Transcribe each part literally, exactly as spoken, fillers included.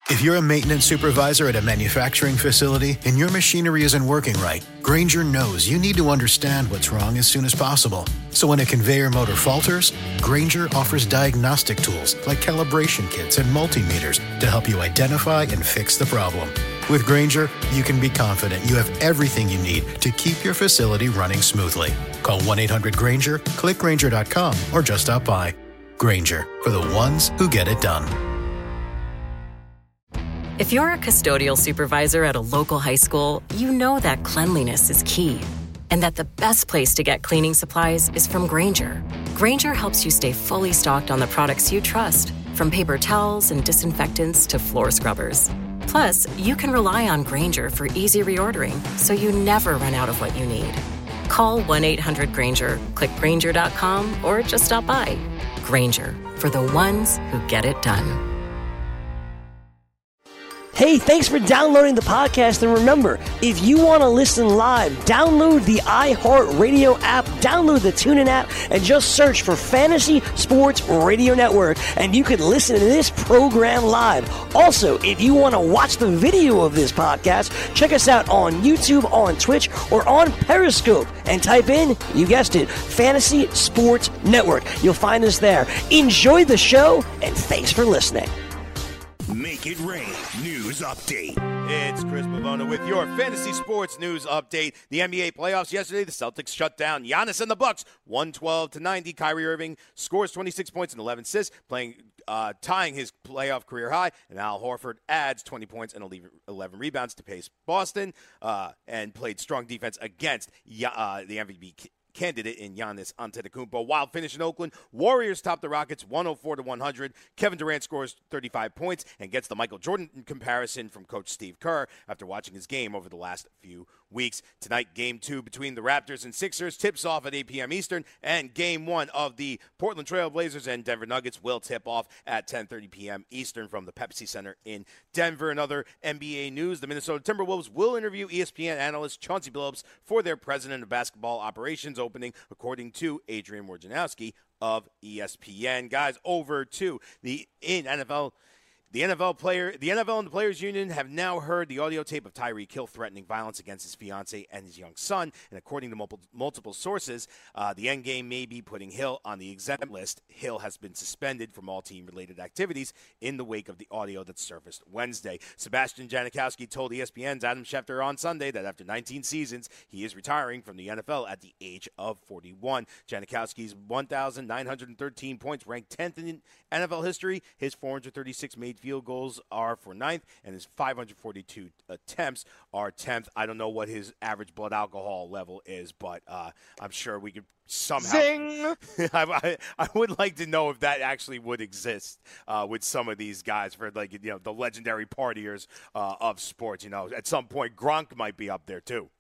If you're a maintenance supervisor at a manufacturing facility and your machinery isn't working right, Grainger knows you need to understand what's wrong as soon as possible. So when a conveyor motor falters, Grainger offers diagnostic tools like calibration kits and multimeters to help you identify and fix the problem. With Grainger, you can be confident you have everything you need to keep your facility running smoothly. Call one eight hundred Grainger, click Grainger dot com, or just stop by. Grainger, for the ones who get it done. If you're a custodial supervisor at a local high school, you know that cleanliness is key, and that the best place to get cleaning supplies is from Grainger. Grainger helps you stay fully stocked on the products you trust, from paper towels and disinfectants to floor scrubbers. Plus, you can rely on Grainger for easy reordering, so you never run out of what you need. Call one eight hundred Grainger, click Grainger dot com, or just stop by. Grainger, for the ones who get it done. Hey, thanks for downloading the podcast, and remember, if you want to listen live, download the iHeartRadio app, download the TuneIn app, and just search for Fantasy Sports Radio Network, and you can listen to this program live. Also, if you want to watch the video of this podcast, check us out on YouTube, on Twitch, or on Periscope, and type in, you guessed it, Fantasy Sports Network. You'll find us there. Enjoy the show, and thanks for listening. Make it rain. News update. It's Chris Pavona with your fantasy sports news update. The N B A playoffs yesterday, the Celtics shut down Giannis and the Bucks, one twelve to ninety. Kyrie Irving scores twenty-six points and eleven assists, playing, uh, tying his playoff career high. And Al Horford adds twenty points and eleven rebounds to pace Boston, uh, and played strong defense against uh, the M V P candidate in Giannis Antetokounmpo. While finishing Oakland, Warriors top the Rockets one oh four to one hundred. Kevin Durant scores thirty-five points and gets the Michael Jordan comparison from Coach Steve Kerr after watching his game over the last few weeks. Tonight, game two between the Raptors and Sixers tips off at eight p.m. Eastern, and game one of the Portland Trail Blazers and Denver Nuggets will tip off at ten thirty p.m. Eastern from the Pepsi Center in Denver. And other N B A news, the Minnesota Timberwolves will interview E S P N analyst Chauncey Billups for their president of basketball operations opening, according to Adrian Wojnarowski of E S P N. Guys, over to the in N F L. The N F L player, the N F L and the Players Union have now heard the audio tape of Tyreek Hill threatening violence against his fiancée and his young son. And according to multiple, multiple sources, uh, the endgame may be putting Hill on the exempt list. Hill has been suspended from all team-related activities in the wake of the audio that surfaced Wednesday. Sebastian Janikowski told E S P N's Adam Schefter on Sunday that after nineteen seasons, he is retiring from the N F L at the age of forty-one. Janikowski's one thousand nine hundred thirteen points ranked tenth in N F L history. His four hundred thirty-six made field goals are for ninth, and his five hundred forty-two attempts are tenth. I don't know what his average blood alcohol level is, but uh, I'm sure we could somehow. Zing! I, I, I would like to know if that actually would exist uh, with some of these guys for, like, you know, the legendary partiers uh, of sports. You know, at some point Gronk might be up there too.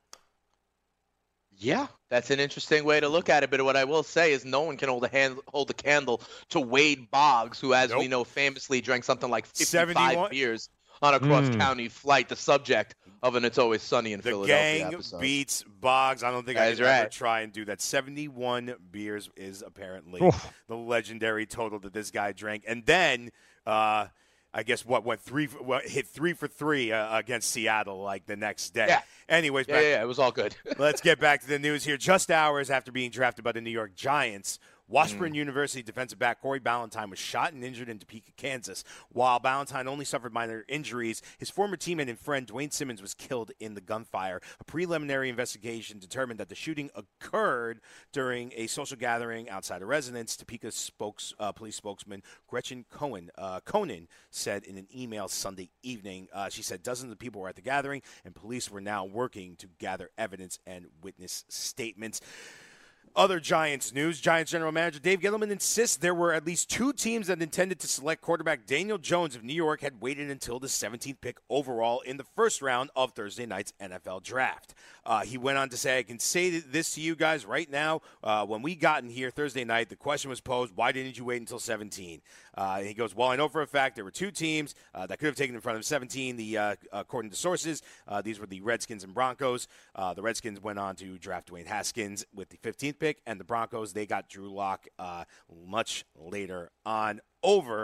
Yeah, that's an interesting way to look at it. But what I will say is no one can hold a hand, hold a candle to Wade Boggs, who, as nope. we know, famously drank something like fifty-five seventy-one beers on a cross-county mm. flight, the subject of an It's Always Sunny in the Philadelphia gang episode. Beats Boggs. I don't think that I could right. ever try and do that. seventy-one beers is apparently Oof. the legendary total that this guy drank. And then uh, I guess what went three what, hit three for three uh, against Seattle like the next day. Yeah. Anyways, yeah, back, yeah, it was all good. Let's get back to the news here. Just hours after being drafted by the New York Giants, Washburn mm. University defensive back Corey Ballantyne was shot and injured in Topeka, Kansas. While Ballantyne only suffered minor injuries, his former teammate and friend Dwayne Simmons was killed in the gunfire. A preliminary investigation determined that the shooting occurred during a social gathering outside a residence. Topeka spokes, uh, police spokesman Gretchen Cohen, uh, Conan said in an email Sunday evening. Uh, she said dozens of people were at the gathering, and police were now working to gather evidence and witness statements. Other Giants news, Giants general manager Dave Gettleman insists there were at least two teams that intended to select quarterback Daniel Jones if New York had waited until the seventeenth pick overall in the first round of Thursday night's N F L draft. Uh, he went on to say, I can say this to you guys right now. Uh, when we got in here Thursday night, the question was posed, why didn't you wait until seventeen? Uh, he goes, well, I know for a fact there were two teams uh, that could have taken in front of seventeen. The uh, according to sources, uh, these were the Redskins and Broncos. Uh, the Redskins went on to draft Dwayne Haskins with the fifteenth pick, and the Broncos, they got Drew Lock uh, much later on. Over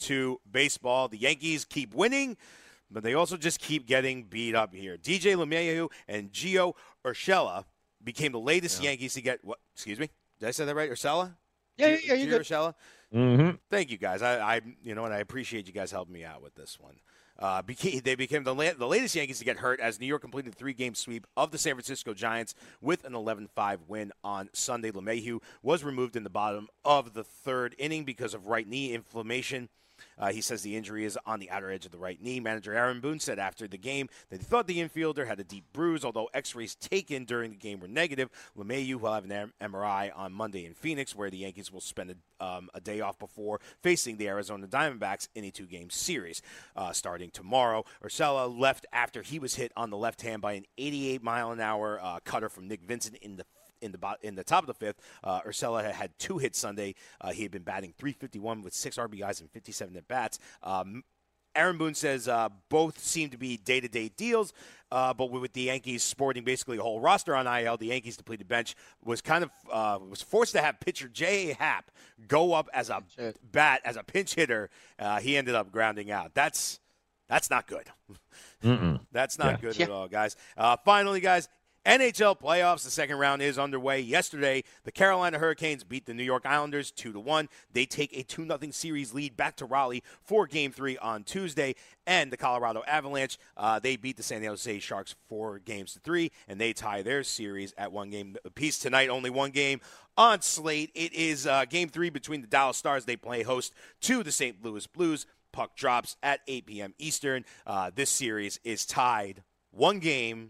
to baseball. The Yankees keep winning, but they also just keep getting beat up here. D J LeMahieu and Gio Urshela became the latest yeah. Yankees to get what? Excuse me, did I say that right? Urshela? Yeah, yeah, yeah. You Gio Urshela. Mm-hmm. Thank you, guys. I, I, you know, and I appreciate you guys helping me out with this one. Uh, became, they became the, la- the latest Yankees to get hurt as New York completed a three-game sweep of the San Francisco Giants with an eleven five win on Sunday. LeMahieu was removed in the bottom of the third inning because of right knee inflammation. Uh, he says the injury is on the outer edge of the right knee. Manager Aaron Boone said after the game that he thought the infielder had a deep bruise, although x-rays taken during the game were negative. LeMahieu will have an M R I on Monday in Phoenix, where the Yankees will spend a, um, a day off before facing the Arizona Diamondbacks in a two-game series uh, starting tomorrow. Urshela left after he was hit on the left hand by an eighty-eight mile an hour uh, cutter from Nick Vincent in the In the in the top of the fifth. uh, Urshela had two hits Sunday. Uh, he had been batting three fifty-one with six R B Is and fifty-seven at bats. Um, Aaron Boone says uh, both seem to be day-to-day deals, uh, but with the Yankees sporting basically a whole roster on I L, the Yankees depleted bench was kind of uh, was forced to have pitcher J A. Happ go up as a bat as a pinch hitter. Uh, he ended up grounding out. That's that's not good. That's not yeah. good yeah. at all, guys. Uh, finally, guys. N H L playoffs, the second round is underway. Yesterday, the Carolina Hurricanes beat the New York Islanders two to one. They take a two nothing series lead back to Raleigh for Game three on Tuesday. And the Colorado Avalanche, uh, they beat the San Jose Sharks four games to three, and they tie their series at one game apiece. Tonight, only one game on slate. It is uh, Game three between the Dallas Stars. They play host to the Saint Louis Blues. Puck drops at eight p.m. Eastern. Uh, this series is tied one game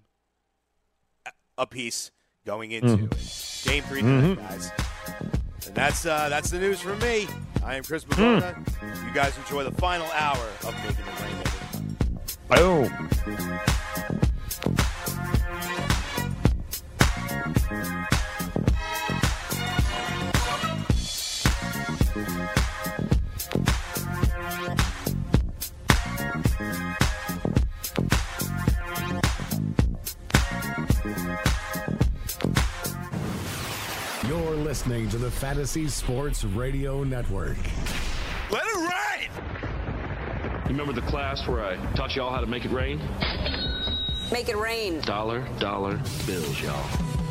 a piece going into mm-hmm. it. Game three tonight, mm-hmm. guys. And that's uh, that's the news from me. I am Chris Magona. Mm. You guys enjoy the final hour of Making It Rain. Oh. You're listening to the Fantasy Sports Radio Network. Let it rain! You remember the class where I taught y'all how to make it rain? Make it rain. Dollar, dollar bills, y'all.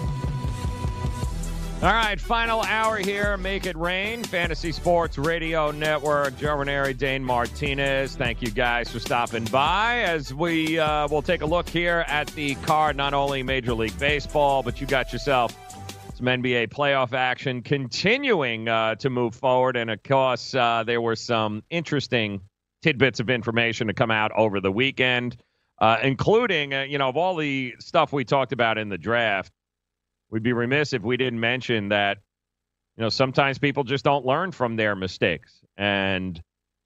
All right, final hour here. Make it rain. Fantasy Sports Radio Network. Joe Ranieri, Dane Martinez. Thank you guys for stopping by as we uh, will take a look here at the card, not only Major League Baseball, but you got yourself some N B A playoff action continuing uh, to move forward. And, of course, uh, there were some interesting tidbits of information to come out over the weekend, uh, including, uh, you know, of all the stuff we talked about in the draft, we'd be remiss if we didn't mention that, you know, sometimes people just don't learn from their mistakes. And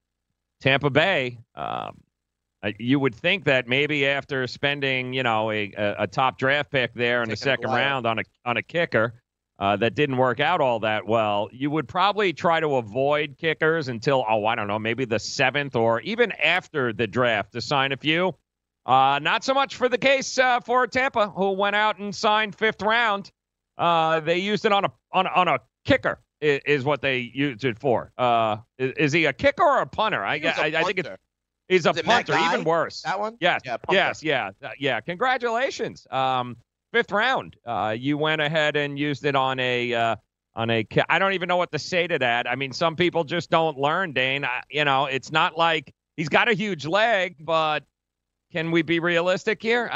Tampa Bay, um, you would think that maybe after spending, you know, a, a top draft pick there in the second round on a on a kicker uh, that didn't work out all that well, you would probably try to avoid kickers until, oh, I don't know, maybe the seventh or even after the draft to sign a few. Uh, not so much for the case uh, for Tampa, who went out and signed fifth round. Uh, they used it on a on on a kicker is, is what they used it for. Uh, is, is he a kicker or a punter? I I, I, I think it's. He's a punter, even worse. That one? Yes, yeah, yes, yeah, yeah. Congratulations. Um, fifth round. Uh, you went ahead and used it on a uh, on a. I don't even know what to say to that. I mean, some people just don't learn, Dane. I, you know, it's not like he's got a huge leg, but can we be realistic here?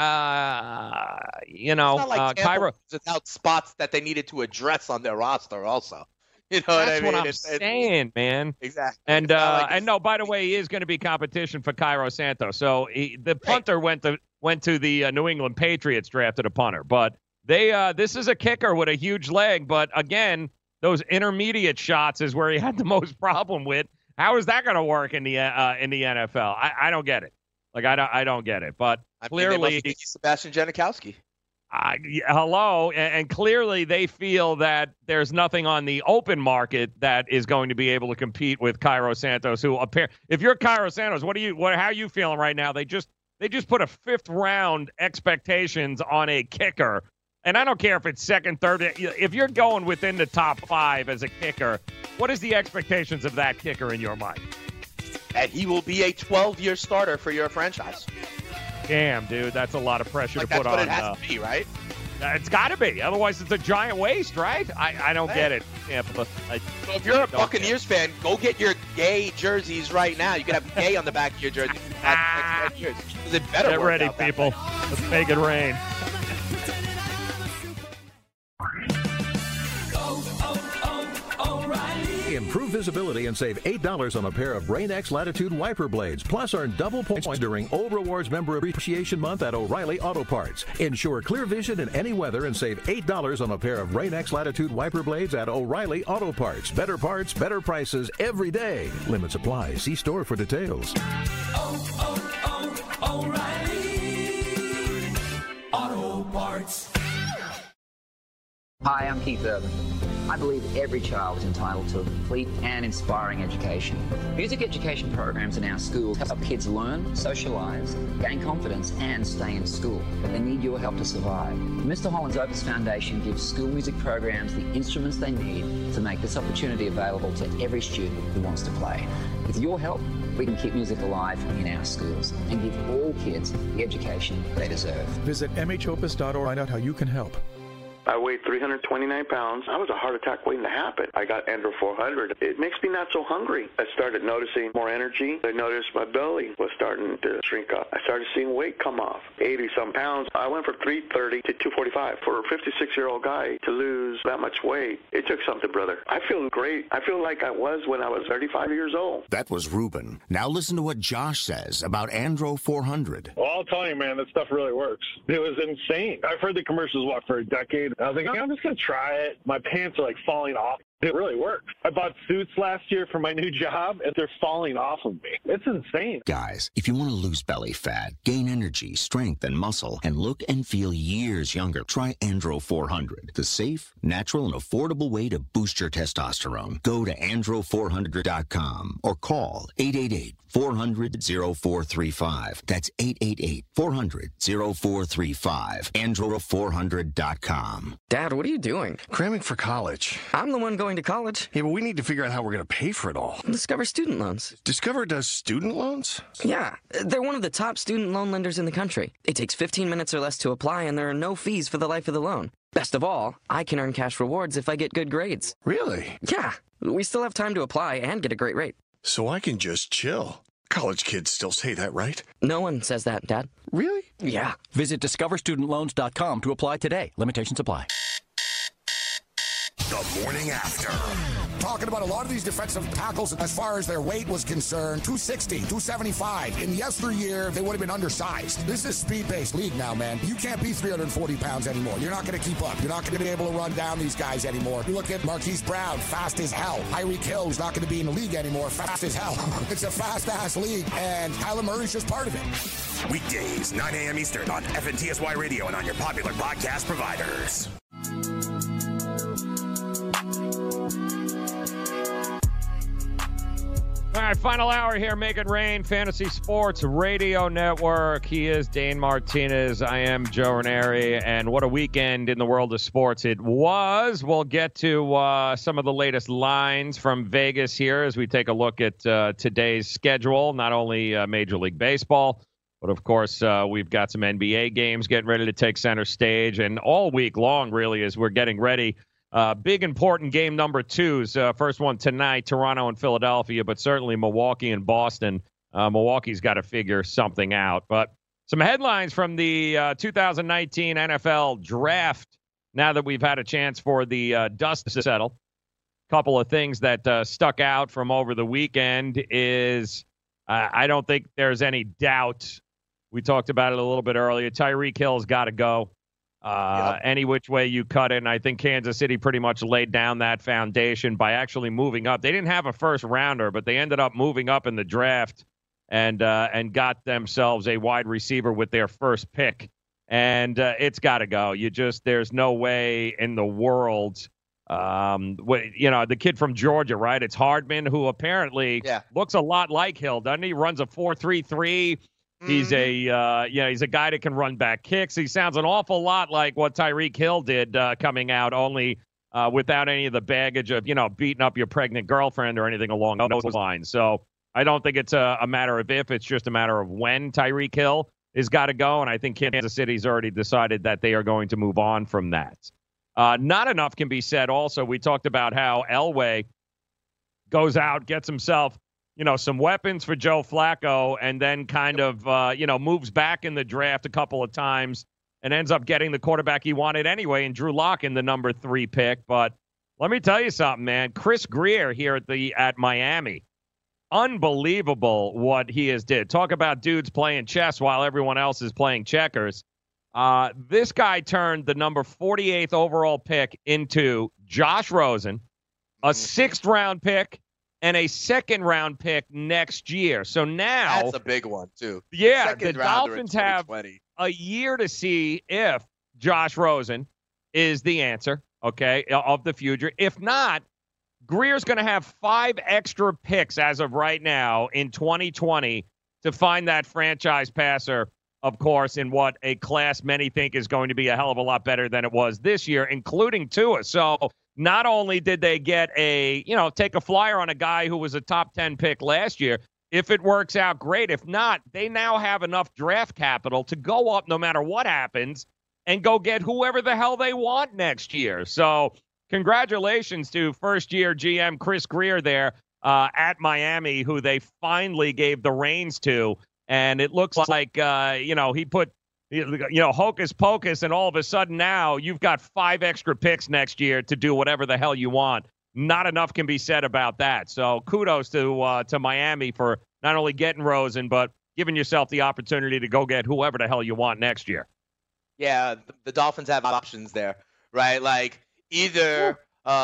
Uh, you know, it's not like uh, Cairo without spots that they needed to address on their roster, also. You know That's what I mean? what I'm it's, saying, it's, man. Exactly. And uh, like and no, by the way, he is going to be competition for Cairo Santos. So he, the punter right. went to went to the uh, New England Patriots, drafted a punter. But they uh, this is a kicker with a huge leg. But again, those intermediate shots is where he had the most problem with. How is that going to work in the uh, in the N F L? I, I don't get it. Like I don't I don't get it. But I clearly, mean, Sebastian Janikowski. Uh, hello, and, and clearly they feel that there's nothing on the open market that is going to be able to compete with Cairo Santos. Who, appear, if you're Cairo Santos, what are you? What? How are you feeling right now? They just they just put a fifth round expectations on a kicker, and I don't care if it's second, third. If you're going within the top five as a kicker, what is the expectations of that kicker in your mind? and he will be a twelve-year starter for your franchise. Damn, dude, that's a lot of pressure like to put on. That's what it has uh, to be, right? It's got to be. Otherwise, it's a giant waste, right? I, I don't hey. get it. Yeah, but I, so if you're a Buccaneers fan, go get your gay jerseys right now. You can have gay on the back of your jersey. Next years. It better Get work ready, out people. Let's make it rain. Improve visibility and save eight dollars on a pair of Rain-X Latitude wiper blades. Plus, earn double points during O Rewards Member Appreciation Month at O'Reilly Auto Parts. Ensure clear vision in any weather and save eight dollars on a pair of Rain-X Latitude wiper blades at O'Reilly Auto Parts. Better parts, better prices every day. Limits apply. See store for details. Oh, oh, oh, O'Reilly Auto Parts. Hi, I'm Keith Urban. I believe every child is entitled to a complete and inspiring education. Music education programs in our schools help kids learn, socialize, gain confidence, and stay in school. But they need your help to survive. Mister Holland's Opus Foundation gives school music programs the instruments they need to make this opportunity available to every student who wants to play. With your help, we can keep music alive in our schools and give all kids the education they deserve. Visit m h opus dot org to find out how you can help. I weighed three hundred twenty-nine pounds. I was a heart attack waiting to happen. I got Andro four hundred. It makes me not so hungry. I started noticing more energy. I noticed my belly was starting to shrink up. I started seeing weight come off, eighty-some pounds. I went from three thirty to two forty-five. For a fifty-six-year-old guy to lose that much weight, it took something, brother. I feel great. I feel like I was when I was thirty-five years old. That was Ruben. Now listen to what Josh says about Andro four hundred. Well, I'll tell you, man, that stuff really works. It was insane. I've heard the commercials, what, for a decade. I was like, I'm just going to try it. My pants are like falling off. It really works. I bought suits last year for my new job, and they're falling off of me. It's insane. Guys, if you want to lose belly fat, gain energy, strength, and muscle, and look and feel years younger, try Andro four hundred, the safe, natural, and affordable way to boost your testosterone. Go to andro four hundred dot com or call eight eight eight, four hundred, oh four three five. That's eight eight eight, four hundred, oh four three five. andro four hundred dot com. Dad, what are you doing? Cramming for college. I'm the one going to college. Yeah, but we need to figure out how we're going to pay for it all. Discover Student Loans. Discover does student loans? Yeah. They're one of the top student loan lenders in the country. It takes fifteen minutes or less to apply, and there are no fees for the life of the loan. Best of all, I can earn cash rewards if I get good grades. Really? Yeah. We still have time to apply and get a great rate. So I can just chill. College kids still say that, right? No one says that, Dad. Really? Yeah. Visit discover student loans dot com to apply today. Limitations apply. The morning after. Talking about a lot of these defensive tackles as far as their weight was concerned, two sixty, two seventy-five. In yesteryear, they would have been undersized. This is speed-based league now, man. You can't be three hundred forty pounds anymore. You're not going to keep up. You're not going to be able to run down these guys anymore. You look at Marquise Brown, fast as hell. Tyreek Hill is not going to be in the league anymore, fast as hell. It's a fast-ass league, and Kyler Murray's just part of it. Weekdays, nine a.m. Eastern on F N T S Y Radio and on your popular podcast providers. All right, final hour here. Make it rain. Fantasy Sports Radio Network. He is Dane Martinez. I am Joe Ranieri. And what a weekend in the world of sports it was. We'll get to uh, some of the latest lines from Vegas here as we take a look at uh, today's schedule. Not only uh, Major League Baseball, but of course, uh, we've got some N B A games getting ready to take center stage. And all week long, really, as we're getting ready. Uh, big, important game number twos. Uh, first one tonight, Toronto and Philadelphia, but certainly Milwaukee and Boston. Uh, Milwaukee's got to figure something out. But some headlines from the uh, two thousand nineteen N F L Draft, now that we've had a chance for the uh, dust to settle. A couple of things that uh, stuck out from over the weekend is uh, I don't think there's any doubt. We talked about it a little bit earlier. Tyreek Hill's got to go. Uh, yep. Any which way you cut it. And I think Kansas City pretty much laid down that foundation by actually moving up. They didn't have a first rounder, but they ended up moving up in the draft and uh, and got themselves a wide receiver with their first pick. And uh, it's got to go. You just, there's no way in the world. Um, you know, the kid from Georgia, right? It's Hardman, who apparently yeah. looks a lot like Hill, doesn't he? Runs a four three three. He's a, uh, you know, he's a guy that can run back kicks. He sounds an awful lot like what Tyreek Hill did uh, coming out, only uh, without any of the baggage of, you know, beating up your pregnant girlfriend or anything along those lines. So I don't think it's a, a matter of if, it's just a matter of when Tyreek Hill has got to go, and I think Kansas City's already decided that they are going to move on from that. Uh, not enough can be said also. We talked about how Elway goes out, gets himself, you know, some weapons for Joe Flacco, and then kind of, uh, you know, moves back in the draft a couple of times and ends up getting the quarterback he wanted anyway, and Drew Lock in the number three pick. But let me tell you something, man. Chris Grier here at the at Miami, unbelievable what he has did. Talk about dudes playing chess while everyone else is playing checkers. Uh, this guy turned the number forty-eighth overall pick into Josh Rosen, a sixth-round pick, and a second-round pick next year. So now... That's a big one, too. Yeah, Second the Dolphins have a year to see if Josh Rosen is the answer, okay, of the future. If not, Grier's going to have five extra picks as of right now in twenty twenty to find that franchise passer, of course, in what a class many think is going to be a hell of a lot better than it was this year, including Tua. So not only did they get a, you know, take a flyer on a guy who was a top ten pick last year, if it works out, great. If not, they now have enough draft capital to go up no matter what happens and go get whoever the hell they want next year. So congratulations to first-year G M Chris Grier there uh, at Miami, who they finally gave the reins to. And it looks like, uh, you know, he put, you know, hocus pocus, and all of a sudden now you've got five extra picks next year to do whatever the hell you want. Not enough can be said about that. So kudos to uh, to Miami for not only getting Rosen, but giving yourself the opportunity to go get whoever the hell you want next year. Yeah, the Dolphins have options there, right? Like either,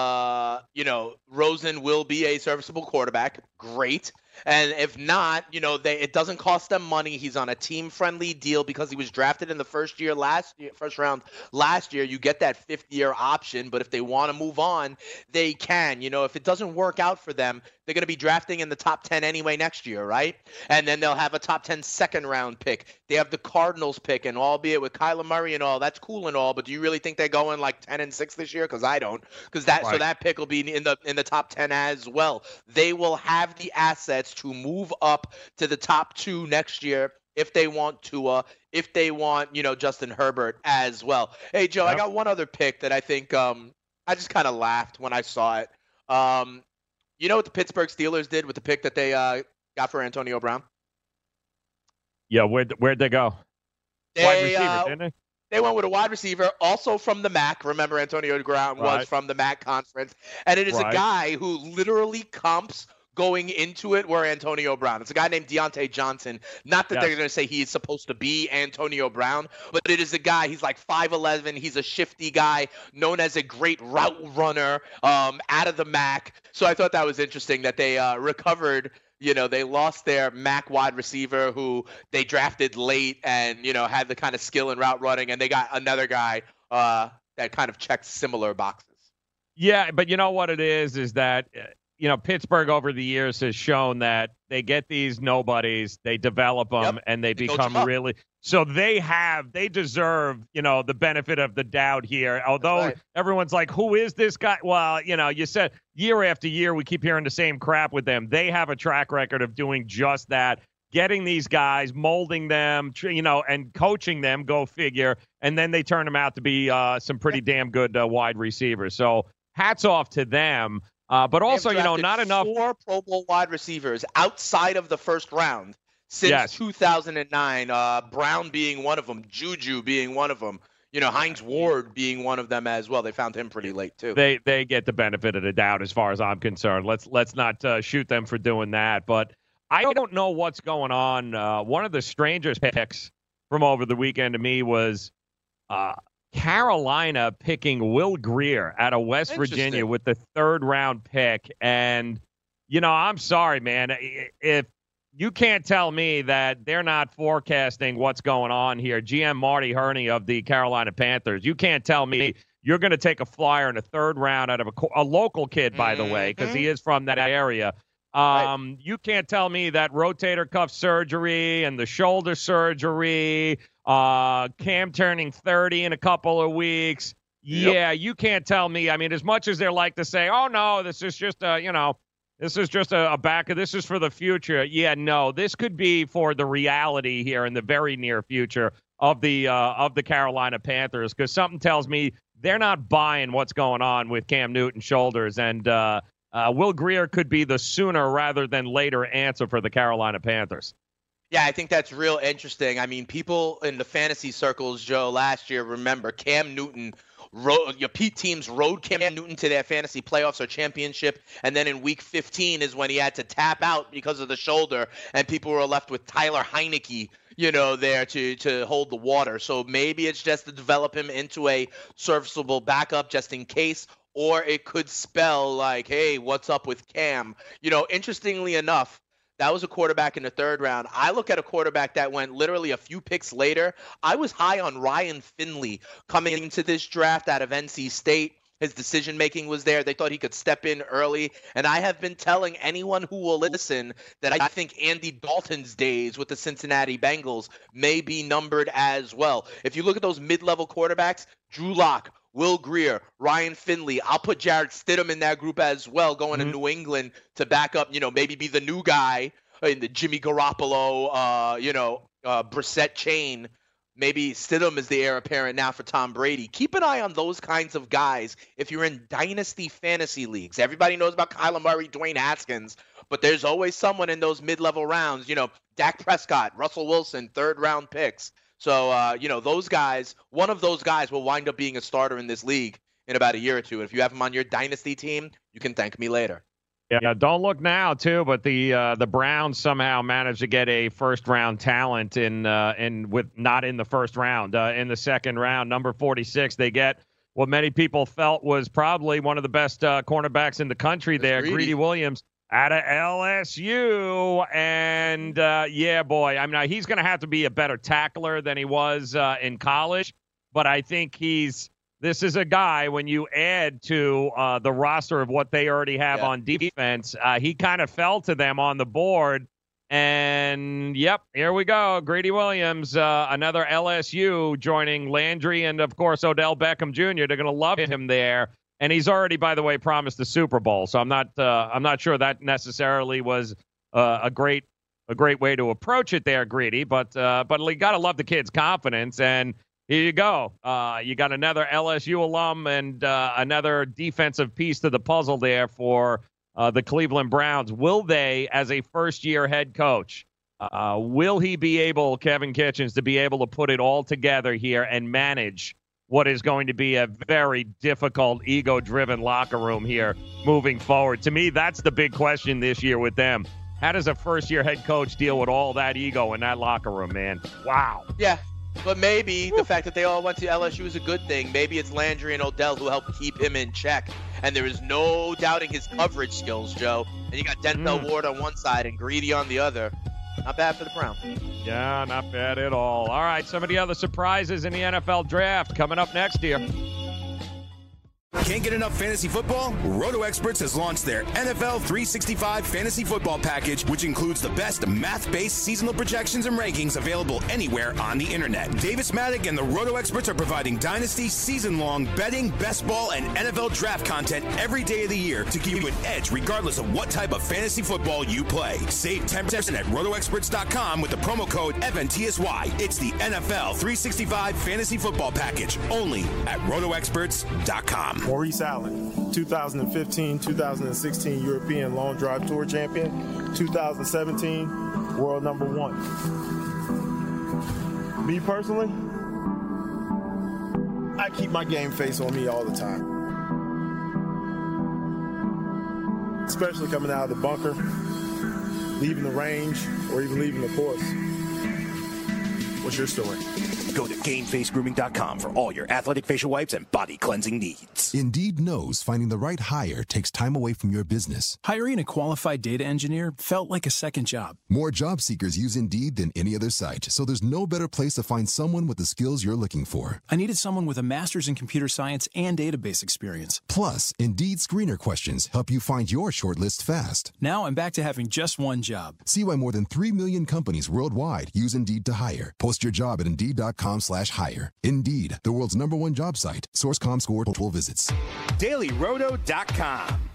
uh, you know, Rosen will be a serviceable quarterback. Great. And if not, you know, they it doesn't cost them money. He's on a team-friendly deal because he was drafted in the first year last year, first round last year. You get that fifth-year option, but if they want to move on, they can. You know, if it doesn't work out for them, they're going to be drafting in the top ten anyway next year, right? And then they'll have a top ten second-round pick. They have the Cardinals pick, and albeit with Kyler Murray and all, that's cool and all, but do you really think they're going like ten and six this year? Because I don't. Because that right. So that pick will be in the in the top ten as well. They will have the assets to move up to the top two next year if they want Tua, if they want, you know, Justin Herbert as well. Hey, Joe, yep. I got one other pick that I think um, I just kind of laughed when I saw it. Um, you know what the Pittsburgh Steelers did with the pick that they uh, got for Antonio Brown? Yeah, where'd, where'd they go? They, wide receiver, uh, didn't they? They went with a wide receiver, also from the M A C. Remember, Antonio Brown right. was from the M A C conference. And it is right. a guy who literally comps going into it were Antonio Brown. It's a guy named Deontay Johnson. Not that yes. they're going to say he's supposed to be Antonio Brown, but it is a guy. He's like five eleven. He's a shifty guy, known as a great route runner um, out of the M A C. So I thought that was interesting that they uh, recovered. You know, they lost their M A C wide receiver who they drafted late and, you know, had the kind of skill in route running, and they got another guy uh, that kind of checked similar boxes. Yeah, but you know what it is, is that – you know, Pittsburgh over the years has shown that they get these nobodies, they develop them, yep. and they, they become really – so they have – they deserve, you know, the benefit of the doubt here. Although right. everyone's like, who is this guy? Well, you know, you said year after year we keep hearing the same crap with them. They have a track record of doing just that, getting these guys, molding them, you know, and coaching them, go figure, and then they turn them out to be uh, some pretty damn good uh, wide receivers. So hats off to them. Uh, but also, you know, not enough. Four Pro Bowl wide receivers outside of the first round since yes. two thousand nine. Uh, Brown being one of them, Juju being one of them. You know, Hines Ward being one of them as well. They found him pretty late too. They they get the benefit of the doubt as far as I'm concerned. Let's let's not uh, shoot them for doing that. But I don't know what's going on. Uh, one of the strangest picks from over the weekend to me was. Uh, Carolina picking Will Grier out of West Virginia with the third round pick. And, you know, I'm sorry, man. If you can't tell me that they're not forecasting what's going on here, G M Marty Herney of the Carolina Panthers, you can't tell me you're going to take a flyer in a third round out of a, a local kid, by the way, because he is from that area. Um, right. You can't tell me that rotator cuff surgery and the shoulder surgery, uh, Cam turning thirty in a couple of weeks. Yep. Yeah, you can't tell me. I mean, as much as they like to say, oh, no, this is just, a, you know, This is just a, a back of this is for the future. Yeah, no, this could be for the reality here in the very near future of the uh, of the Carolina Panthers, because something tells me they're not buying what's going on with Cam Newton's shoulders, and uh, uh, Will Grier could be the sooner rather than later answer for the Carolina Panthers. Yeah, I think that's real interesting. I mean, people in the fantasy circles, Joe, last year, remember Cam Newton. Road, your Pete teams rode Cam Newton to their fantasy playoffs or championship, and then in week fifteen is when he had to tap out because of the shoulder, and people were left with Tyler Heineke, you know, there to to hold the water. So maybe it's just to develop him into a serviceable backup just in case, or it could spell like, hey, what's up with Cam? You know, interestingly enough, that was a quarterback in the third round. I look at a quarterback that went literally a few picks later. I was high on Ryan Finley coming into this draft out of N C State. His decision-making was there. They thought he could step in early. And I have been telling anyone who will listen that I think Andy Dalton's days with the Cincinnati Bengals may be numbered as well. If you look at those mid-level quarterbacks, Drew Lock, Will Grier, Ryan Finley. I'll put Jarrett Stidham in that group as well, going mm-hmm. to New England to back up, you know, maybe be the new guy in the Jimmy Garoppolo, uh, you know, uh, Brissett chain. Maybe Stidham is the heir apparent now for Tom Brady. Keep an eye on those kinds of guys if you're in dynasty fantasy leagues. Everybody knows about Kyler Murray, Dwayne Haskins, but there's always someone in those mid-level rounds, you know, Dak Prescott, Russell Wilson, third-round picks. So, uh, you know, those guys, one of those guys will wind up being a starter in this league in about a year or two. And if you have him on your dynasty team, you can thank me later. Yeah, don't look now, too, but the uh, the Browns somehow managed to get a first-round talent in uh, in with not in the first round. Uh, in the second round, number forty-six, they get what many people felt was probably one of the best uh, cornerbacks in the country there, Greedy. Greedy Williams. Out of L S U, and uh, yeah, boy, I mean, he's going to have to be a better tackler than he was uh, in college, but I think he's this is a guy, when you add to uh, the roster of what they already have yeah. on defense, uh, he kind of fell to them on the board, and yep, here we go, Greedy Williams, uh, another L S U joining Landry and, of course, Odell Beckham Junior They're going to love him there. And he's already, by the way, promised the Super Bowl. So I'm not, uh, I'm not sure that necessarily was uh, a great, a great way to approach it there, Greedy. But, uh, but you got to love the kid's confidence. And here you go. Uh, you got another L S U alum and uh, another defensive piece to the puzzle there for uh, the Cleveland Browns. Will they, as a first-year head coach, uh, will he be able, Kevin Kitchens, to be able to put it all together here and manage what is going to be a very difficult, ego-driven locker room here moving forward? To me, that's the big question this year with them. How does a first-year head coach deal with all that ego in that locker room, man? Wow. Yeah, but maybe the fact that they all went to L S U is a good thing. Maybe it's Landry and Odell who helped keep him in check. And there is no doubting his coverage skills, Joe. And you got Denzel mm. Ward on one side and Greedy on the other. Not bad for the Browns. Yeah, not bad at all. All right, some of the other surprises in the N F L draft coming up next year. Can't get enough fantasy football? Roto Experts has launched their N F L three sixty-five Fantasy Football Package, which includes the best math-based seasonal projections and rankings available anywhere on the internet. Davis Maddock and the Roto Experts are providing dynasty, season-long betting, best ball, and N F L draft content every day of the year to give you an edge regardless of what type of fantasy football you play. Save ten percent at roto experts dot com with the promo code F N T S Y. It's the N F L three sixty-five Fantasy Football Package, only at roto experts dot com. Maurice Allen, two thousand fifteen two thousand sixteen European Long Drive Tour champion, two thousand seventeen world number one. Me personally, I keep my game face on me all the time. Especially coming out of the bunker, leaving the range, or even leaving the course. What's your story? Go to game face grooming dot com for all your athletic facial wipes and body cleansing needs. Indeed knows finding the right hire takes time away from your business. Hiring a qualified data engineer felt like a second job. More job seekers use Indeed than any other site, so there's no better place to find someone with the skills you're looking for. I needed someone with a master's in computer science and database experience. Plus, Indeed screener questions help you find your shortlist fast. Now I'm back to having just one job. See why more than three million companies worldwide use Indeed to hire. Post your job at Indeed dot com slash hire. Indeed, the world's number one job site. Source dot com scored total visits. daily roto dot com.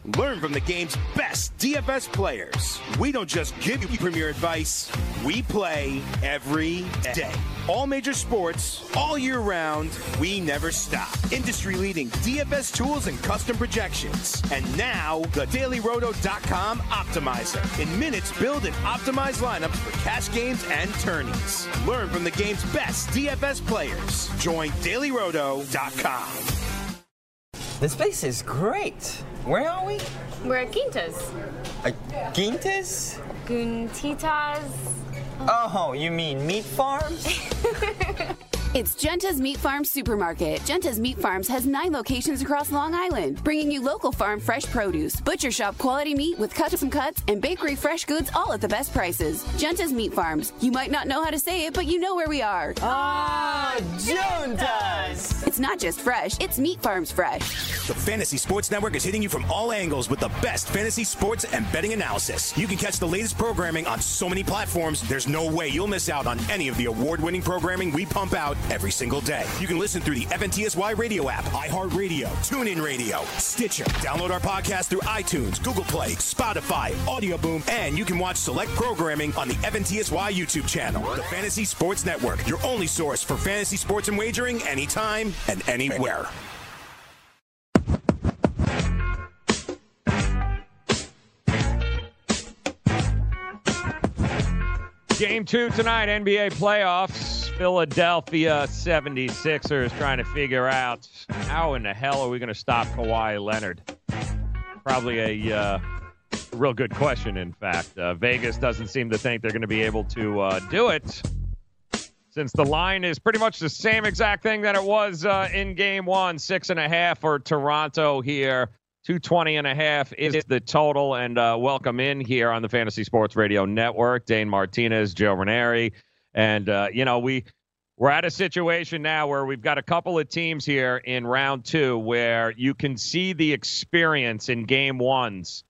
Learn from the game's best D F S players. We don't just give you premier advice, we play every day. All major sports, all year round, we never stop. Industry-leading D F S tools and custom projections. And now, the Daily Roto dot com Optimizer. In minutes, build and optimize lineups for cash games and tourneys. Learn from the game's best D F S players. Join Daily Roto dot com. This place is great. Where are we? We're at Quintas. At Quintas? Guntitas. Oh, you mean meat farms? It's Genta's Meat Farms Supermarket. Genta's Meat Farms has nine locations across Long Island, bringing you local farm fresh produce, butcher shop quality meat with custom cuts, and bakery fresh goods all at the best prices. Genta's Meat Farms. You might not know how to say it, but you know where we are. Ah, Juntas! It's not just fresh, it's Meat Farms fresh. The Fantasy Sports Network is hitting you from all angles with the best fantasy sports and betting analysis. You can catch the latest programming on so many platforms, there's no way you'll miss out on any of the award-winning programming we pump out every single day. You can listen through the F N T S Y radio app, iHeartRadio, TuneIn Radio, Stitcher. Download our podcast through iTunes, Google Play, Spotify, Audio Boom, and you can watch select programming on the F N T S Y YouTube channel. The Fantasy Sports Network, your only source for fantasy sports and wagering anytime and anywhere. Game two tonight, N B A playoffs. Philadelphia seventy-sixers trying to figure out how in the hell are we going to stop Kawhi Leonard? Probably a uh, real good question, in fact. Uh, Vegas doesn't seem to think they're going to be able to uh, do it, since the line is pretty much the same exact thing that it was uh, in game one. Six and a half for Toronto here. two twenty and a half is the total. And uh, welcome in here on the Fantasy Sports Radio Network, Dane Martinez, Joe Ranieri. And, uh, you know, we, we're at a situation now where we've got a couple of teams here in round two where you can see the experience in game ones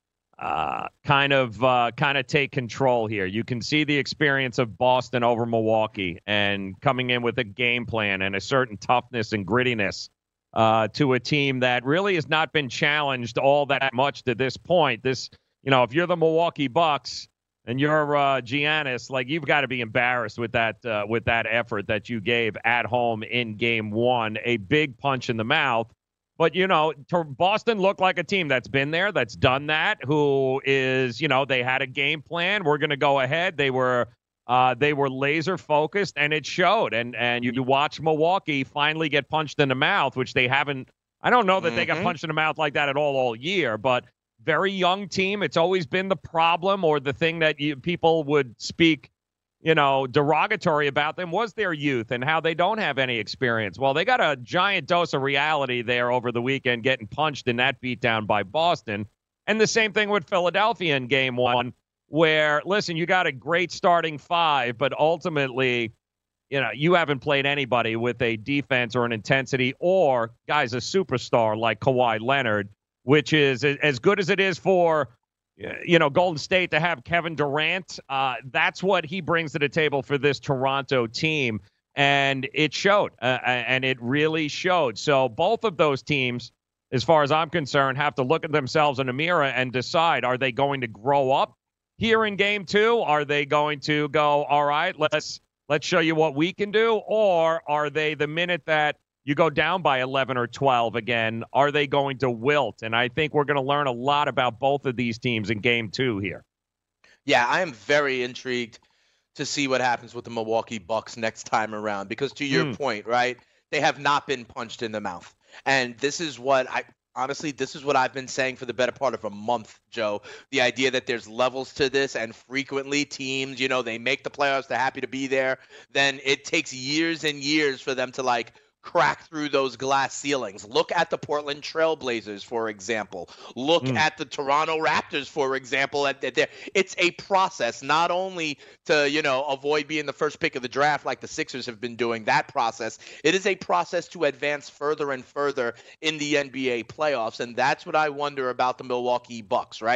uh, kind of uh, kind of take control here. You can see the experience of Boston over Milwaukee and coming in with a game plan and a certain toughness and grittiness uh, to a team that really has not been challenged all that much to this point. This, you know, if you're the Milwaukee Bucks, and you're uh, Giannis, like, you've got to be embarrassed with that uh, with that effort that you gave at home in game one. A big punch in the mouth. But, you know, Boston looked like a team that's been there, that's done that, who is, you know, they had a game plan. We're going to go ahead. They were uh, they were laser focused, and it showed. And and you, you watch Milwaukee finally get punched in the mouth, which they haven't. I don't know that mm-hmm. they got punched in the mouth like that at all all year, but very young team. It's always been the problem, or the thing that you, people would speak, you know, derogatory about them, was their youth and how they don't have any experience. Well, they got a giant dose of reality there over the weekend, getting punched in that beatdown by Boston. And the same thing with Philadelphia in game one, where, listen, you got a great starting five, but ultimately, you know, you haven't played anybody with a defense or an intensity or, guys, a superstar like Kawhi Leonard, which is as good as it is for, you know, Golden State to have Kevin Durant. Uh, that's what he brings to the table for this Toronto team. And it showed, uh, and it really showed. So both of those teams, as far as I'm concerned, have to look at themselves in a mirror and decide, are they going to grow up here in game two? Are they going to go, all right, let's let's show you what we can do? Or are they, the minute that you go down by eleven or twelve again, are they going to wilt? And I think we're going to learn a lot about both of these teams in game two here. Yeah, I am very intrigued to see what happens with the Milwaukee Bucks next time around, because to your mm. point, right, they have not been punched in the mouth. And this is what I honestly, this is what I've been saying for the better part of a month, Joe. The idea that there's levels to this, and frequently teams, you know, they make the playoffs, they're happy to be there. Then it takes years and years for them to, like, crack through those glass ceilings. Look at the Portland Trail Blazers, for example. Look mm. at the Toronto Raptors, for example. At, at their, it's a process, not only to, you know, avoid being the first pick of the draft like the Sixers have been doing, that process. It is a process to advance further and further in the N B A playoffs, and that's what I wonder about the Milwaukee Bucks, right?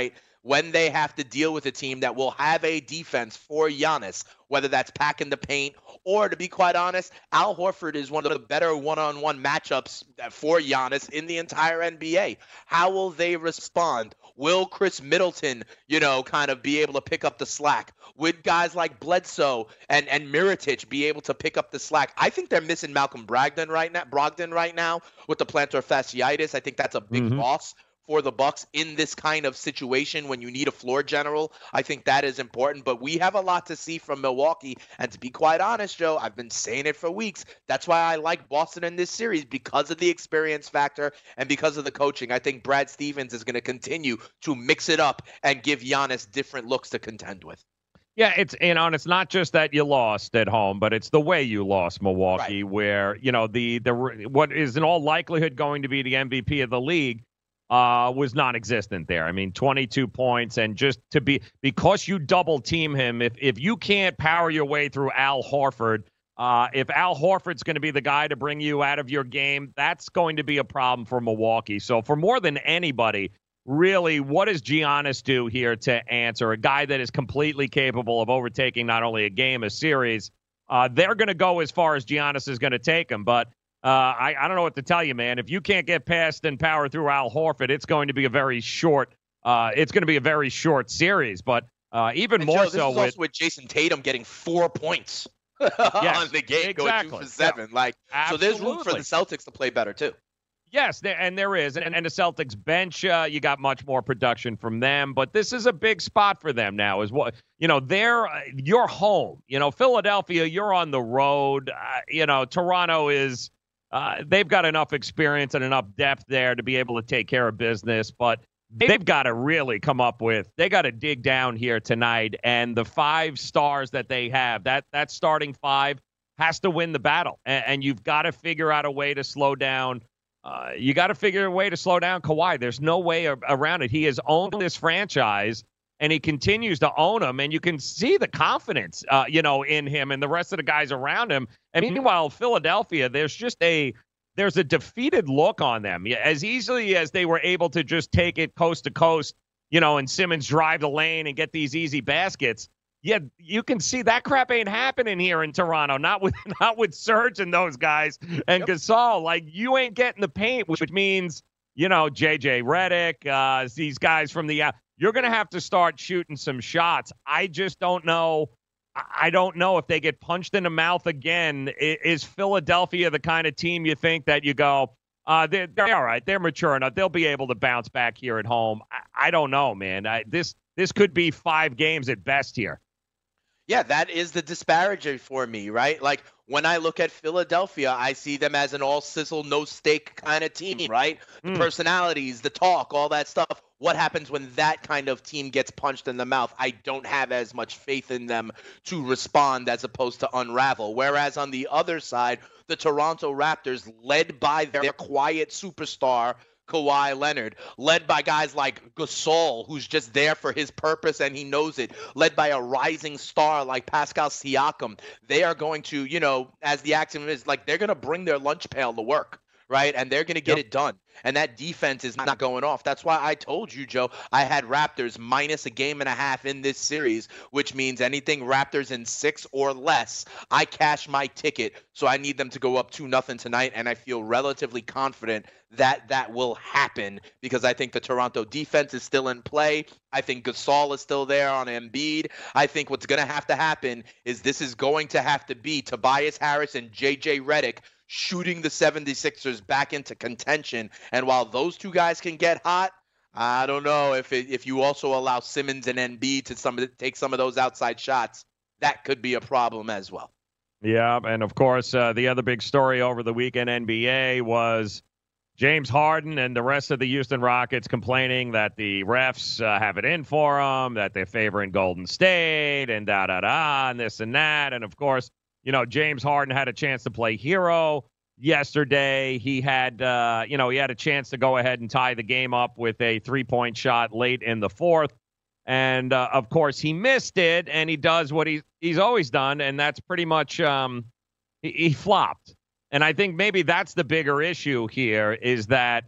when they have to deal with a team that will have a defense for Giannis, whether that's packing the paint or, to be quite honest, Al Horford is one of the better one-on-one matchups for Giannis in the entire N B A. How will they respond? Will Chris Middleton, you know, kind of be able to pick up the slack? Would guys like Bledsoe and, and Mirotic be able to pick up the slack? I think they're missing Malcolm Brogdon right now, Brogdon right now with the plantar fasciitis. I think that's a big Mm-hmm. loss for the Bucks in this kind of situation when you need a floor general. I think that is important, but we have a lot to see from Milwaukee. And to be quite honest, Joe, I've been saying it for weeks. That's why I like Boston in this series, because of the experience factor and because of the coaching. I think Brad Stevens is going to continue to mix it up and give Giannis different looks to contend with. Yeah, it's you know, and it's not just that you lost at home, but it's the way you lost, Milwaukee, right, where, you know, the the what is in all likelihood going to be the M V P of the league Uh, was non-existent there. I mean, twenty-two points, and just to be because you double team him, if if you can't power your way through Al Horford, uh, if Al Horford's going to be the guy to bring you out of your game, that's going to be a problem for Milwaukee. So for more than anybody, really, what does Giannis do here to answer? A guy that is completely capable of overtaking not only a game, a series. Uh, they're going to go as far as Giannis is going to take him, but Uh, I, I don't know what to tell you, man. If you can't get past and power through Al Horford, it's going to be a very short. Uh, it's going to be a very short series. But uh, even and more Joe, this so is with, also with Jason Tatum getting four points yes, on the game, exactly. going two for seven. Yeah. Like, so there's room for Absolutely. the Celtics to play better too. Yes, there, and there is. And, and the Celtics bench, uh, you got much more production from them. But this is a big spot for them now. Is what you know, they're uh, you're home. You know, Philadelphia, you're on the road. Uh, you know, Toronto is. Uh, they've got enough experience and enough depth there to be able to take care of business, but they've got to really come up with, they got to dig down here tonight, and the five stars that they have, that that starting five has to win the battle, and, and you've got to figure out a way to slow down. Uh, you got to figure a way to slow down Kawhi. There's no way around it. He has owned this franchise, and he continues to own them, and you can see the confidence, uh, you know, in him and the rest of the guys around him. And meanwhile, Philadelphia, there's just a there's a defeated look on them. As easily as they were able to just take it coast to coast, you know, and Simmons drive the lane and get these easy baskets. Yeah, you can see that crap ain't happening here in Toronto. Not with not with Serge and those guys and yep. Gasol. Like, you ain't getting the paint, which means, you know, J J Redick, uh, these guys from the. Uh, You're going to have to start shooting some shots. I just don't know. I don't know if they get punched in the mouth again. Is Philadelphia the kind of team you think that you go, uh, they're, they're all right, they're mature enough, they'll be able to bounce back here at home? I, I don't know, man. I, this this could be five games at best here. Yeah, that is the disparity for me, right? Like, when I look at Philadelphia, I see them as an all sizzle, no steak kind of team, right? The mm. personalities, the talk, all that stuff. What happens when that kind of team gets punched in the mouth? I don't have as much faith in them to respond as opposed to unravel. Whereas on the other side, the Toronto Raptors, led by their quiet superstar, Kawhi Leonard, led by guys like Gasol, who's just there for his purpose and he knows it, led by a rising star like Pascal Siakam, they are going to, you know, as the axiom is, like, they're going to bring their lunch pail to work, right? And they're going to get yep. it done. And that defense is not going off. That's why I told you, Joe, I had Raptors minus a game and a half in this series, which means anything Raptors in six or less, I cash my ticket. So I need them to go up two nothing tonight, and I feel relatively confident that that will happen because I think the Toronto defense is still in play. I think Gasol is still there on Embiid. I think what's going to have to happen is this is going to have to be Tobias Harris and J J Redick shooting the seventy-sixers back into contention. And while those two guys can get hot, I don't know if it, if you also allow Simmons and Embiid to some take some of those outside shots, that could be a problem as well. Yeah, and of course, uh, the other big story over the weekend N B A was James Harden and the rest of the Houston Rockets complaining that the refs uh, have it in for them, that they're favoring Golden State, and da-da-da, and this and that. And, of course, you know, James Harden had a chance to play hero yesterday. He had, uh, you know, he had a chance to go ahead and tie the game up with a three-point shot late in the fourth. And, uh, of course, he missed it, and he does what he, he's always done, and that's pretty much um, he, he flopped. And I think maybe that's the bigger issue here is that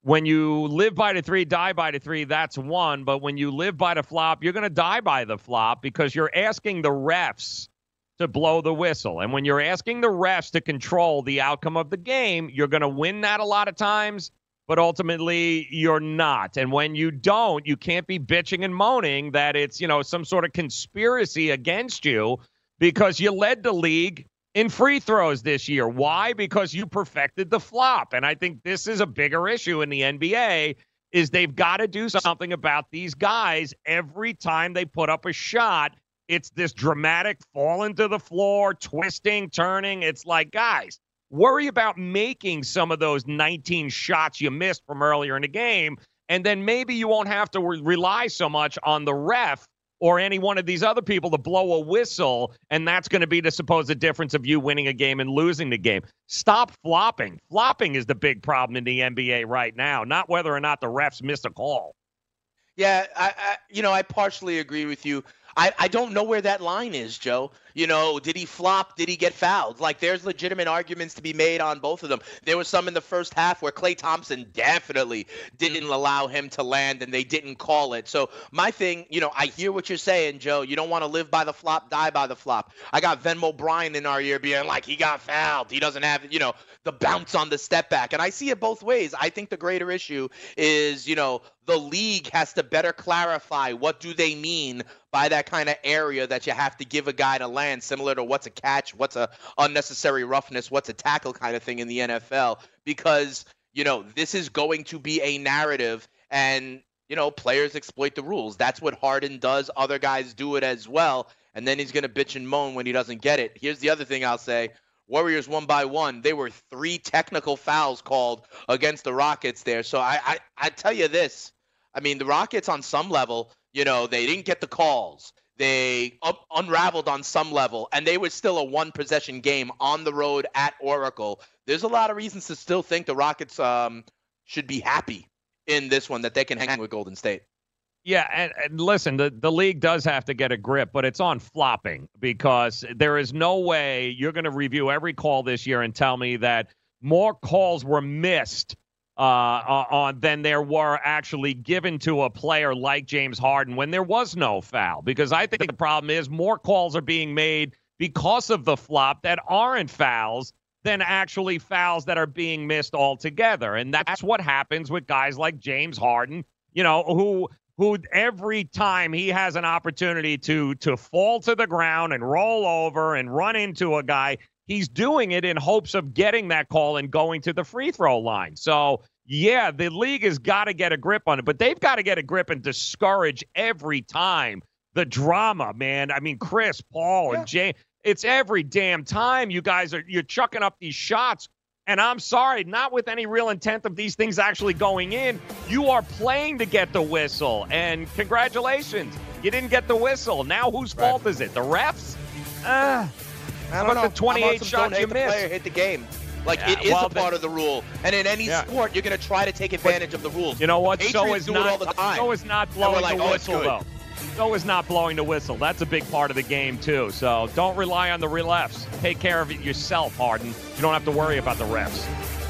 when you live by the three, die by the three, that's one. But when you live by the flop, you're going to die by the flop because you're asking the refs to blow the whistle. And when you're asking the refs to control the outcome of the game, you're going to win that a lot of times, but ultimately you're not. And when you don't, you can't be bitching and moaning that it's, you know, some sort of conspiracy against you because you led the league in free throws this year. Why? Because you perfected the flop. And I think this is a bigger issue in the N B A is they've got to do something about these guys. Every time they put up a shot, it's this dramatic fall into the floor, twisting, turning. It's like, guys, worry about making some of those nineteen shots you missed from earlier in the game, and then maybe you won't have to re- rely so much on the ref or any one of these other people to blow a whistle, and that's going to be the supposed difference of you winning a game and losing the game. Stop flopping. Flopping is the big problem in the N B A right now, not whether or not the refs missed a call. Yeah, I, I you know, I partially agree with you. I, I don't know where that line is, Joe. You know, did he flop? Did he get fouled? Like, there's legitimate arguments to be made on both of them. There was some in the first half where Klay Thompson definitely didn't allow him to land, and they didn't call it. So my thing, you know, I hear what you're saying, Joe. You don't want to live by the flop, die by the flop. I got Venmo Bryan in our ear being like, he got fouled. He doesn't have, you know, the bounce on the step back. And I see it both ways. I think the greater issue is, you know, the league has to better clarify what do they mean by that kind of area that you have to give a guy to land, similar to what's a catch, what's a unnecessary roughness, what's a tackle kind of thing in the N F L, because, you know, this is going to be a narrative and, you know, players exploit the rules. That's what Harden does. Other guys do it as well. And then he's going to bitch and moan when he doesn't get it. Here's the other thing I'll say. Warriors one by one, there were three technical fouls called against the Rockets there. So I, I, I tell you this, I mean, the Rockets on some level, you know, they didn't get the calls. They up, unraveled on some level, and they were still a one-possession game on the road at Oracle. There's a lot of reasons to still think the Rockets um, should be happy in this one, that they can hang with Golden State. Yeah, and, and listen, the, the league does have to get a grip, but it's on flopping because there is no way you're going to review every call this year and tell me that more calls were missed uh, on than there were actually given to a player like James Harden when there was no foul. Because I think the problem is more calls are being made because of the flop that aren't fouls than actually fouls that are being missed altogether. And that's what happens with guys like James Harden, you know, who who every time he has an opportunity to to fall to the ground and roll over and run into a guy, he's doing it in hopes of getting that call and going to the free throw line. So, yeah, the league has got to get a grip on it, but they've got to get a grip and discourage every time the drama, man. I mean, Chris Paul yeah. and Jay, it's every damn time you guys are you're chucking up these shots. And I'm sorry, not with any real intent of these things actually going in. You are playing to get the whistle. And congratulations, you didn't get the whistle. Now whose right. fault is it? The refs? Uh, how about know. the twenty-eight shots you the missed? Player hit the game. Like, yeah, it is well, a part of the rule. And in any yeah. sport, you're going to try to take advantage but, of the rules. You know what? Patriots So is do not, it all the time. So is not blowing like, the oh, whistle, though. So is not blowing the whistle. That's a big part of the game, too. So don't rely on the refs. Take care of it yourself, Harden. You don't have to worry about the refs.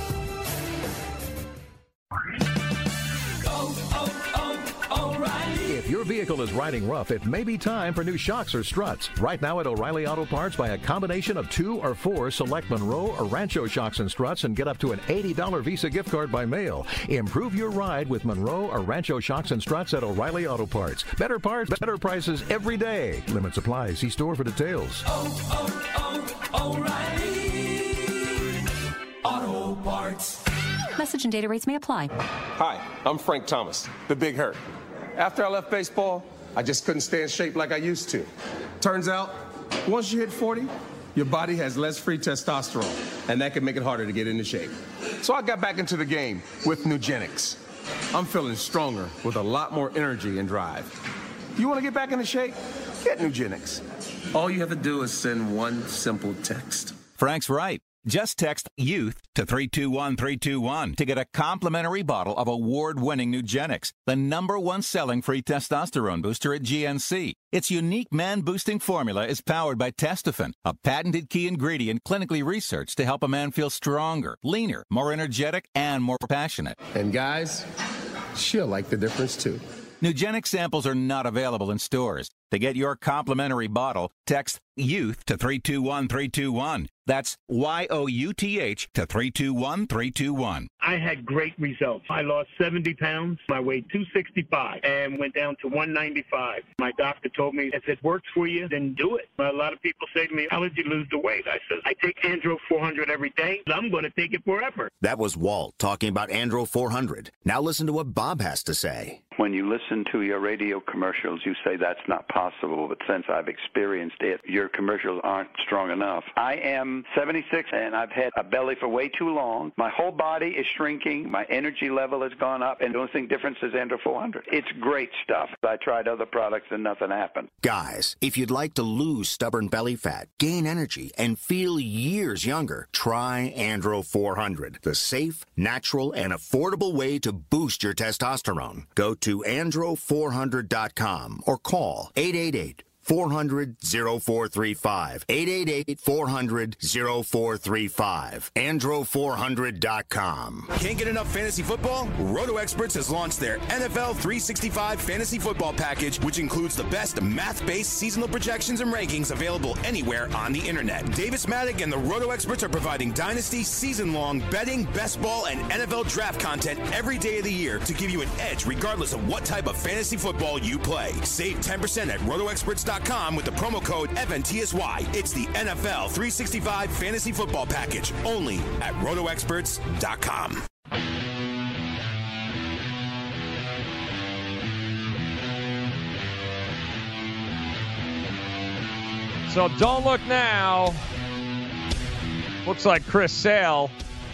If your vehicle is riding rough, it may be time for new shocks or struts. Right now at O'Reilly Auto Parts, buy a combination of two or four select Monroe or Rancho shocks and struts and get up to an eighty dollars Visa gift card by mail. Improve your ride with Monroe or Rancho shocks and struts at O'Reilly Auto Parts. Better parts, better prices every day. Limits apply. See store for details. Oh, oh, oh, O'Reilly Auto Parts. Message and data rates may apply. Hi, I'm Frank Thomas, the Big Hurt. After I left baseball, I just couldn't stay in shape like I used to. Turns out, once you hit forty, your body has less free testosterone, and that can make it harder to get into shape. So I got back into the game with Nugenics. I'm feeling stronger with a lot more energy and drive. You want to get back into shape? Get Nugenics. All you have to do is send one simple text. Frank's right. Just text YOUTH to three two one three two one to get a complimentary bottle of award-winning Nugenix, the number one selling free testosterone booster at G N C. Its unique man-boosting formula is powered by Testofen, a patented key ingredient clinically researched to help a man feel stronger, leaner, more energetic, and more passionate. And guys, she'll like the difference too. Nugenix samples are not available in stores. To get your complimentary bottle, text YOUTH to three two one three two one. That's Y O U T H to three two one three two one. I had great results. I lost seventy pounds. I weighed two sixty-five and went down to one ninety-five. My doctor told me, if it works for you, then do it. A lot of people say to me, how did you lose the weight? I said, I take Andro four hundred every day. I'm going to take it forever. That was Walt talking about Andro four hundred. Now listen to what Bob has to say. When you listen to your radio commercials, you say that's not possible, but since I've experienced it, your commercials aren't strong enough. I am seventy-six, and I've had a belly for way too long. My whole body is shrinking. My energy level has gone up, and the only thing difference is Andro four hundred. It's great stuff. I tried other products, and nothing happened. Guys, if you'd like to lose stubborn belly fat, gain energy, and feel years younger, try Andro four hundred, the safe, natural, and affordable way to boost your testosterone. Go to andro four hundred dot com or call eight eight eight, four hundred, oh four three five. eight eight eight, four hundred, oh four three five. andro four hundred dot com. Can't get enough fantasy football? Roto Experts has launched their N F L three sixty-five fantasy football package, which includes the best math-based seasonal projections and rankings available anywhere on the internet. Davis Maddock and the Roto Experts are providing dynasty, season-long betting, best ball, and N F L draft content every day of the year to give you an edge regardless of what type of fantasy football you play. Save ten percent at roto experts dot com with the promo code F N T S Y. It's the N F L three sixty-five fantasy football package only at roto experts dot com. So don't look now. Looks like Chris Sale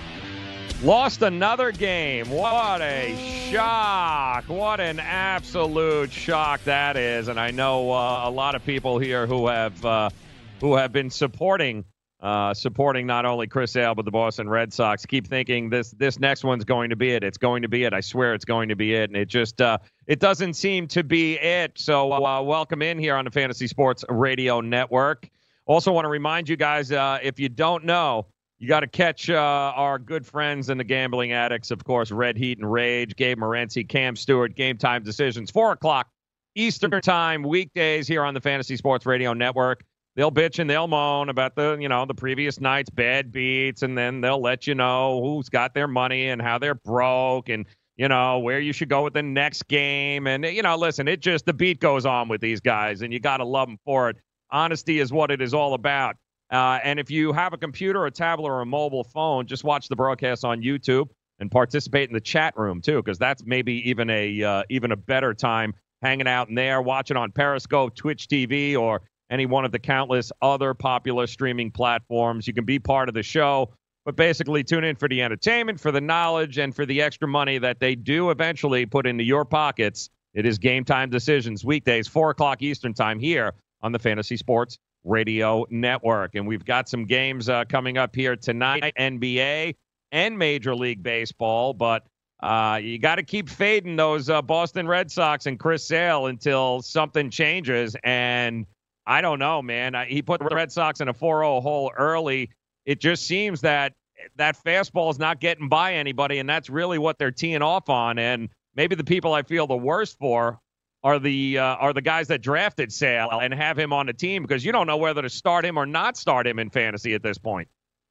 lost another game. What a shock. What an absolute shock that is. And I know uh, a lot of people here who have uh, who have been supporting uh, supporting not only Chris Sale but the Boston Red Sox keep thinking this this next one's going to be it. It's going to be it. I swear it's going to be it. And it just uh, it doesn't seem to be it. So uh, welcome in here on the Fantasy Sports Radio Network. Also want to remind you guys, uh, if you don't know, you got to catch uh, our good friends and the gambling addicts, of course, Red Heat and Rage, Gabe Morency, Cam Stewart, Game Time Decisions, four o'clock Eastern Time, weekdays here on the Fantasy Sports Radio Network. They'll bitch and they'll moan about the, you know, the previous night's bad beats, and then they'll let you know who's got their money and how they're broke and, you know, where you should go with the next game. And, you know, listen, it just, the beat goes on with these guys, and you got to love them for it. Honesty is what it is all about. Uh, and if you have a computer, a tablet, or a mobile phone, just watch the broadcast on YouTube and participate in the chat room, too, because that's maybe even a uh, even a better time hanging out in there, watching on Periscope, Twitch T V, or any one of the countless other popular streaming platforms. You can be part of the show, but basically tune in for the entertainment, for the knowledge, and for the extra money that they do eventually put into your pockets. It is Game Time Decisions, weekdays, four o'clock Eastern Time here on the Fantasy Sports Radio Network. And we've got some games uh, coming up here tonight, N B A and Major League Baseball, but uh, you got to keep fading those uh, Boston Red Sox and Chris Sale until something changes. And I don't know, man. I, he put the Red Sox in a four oh hole early. It just seems that that fastball is not getting by anybody, and that's really what they're teeing off on. And maybe the people I feel the worst for are the uh, are the guys that drafted Sale and have him on the team, because you don't know whether to start him or not start him in fantasy at this point.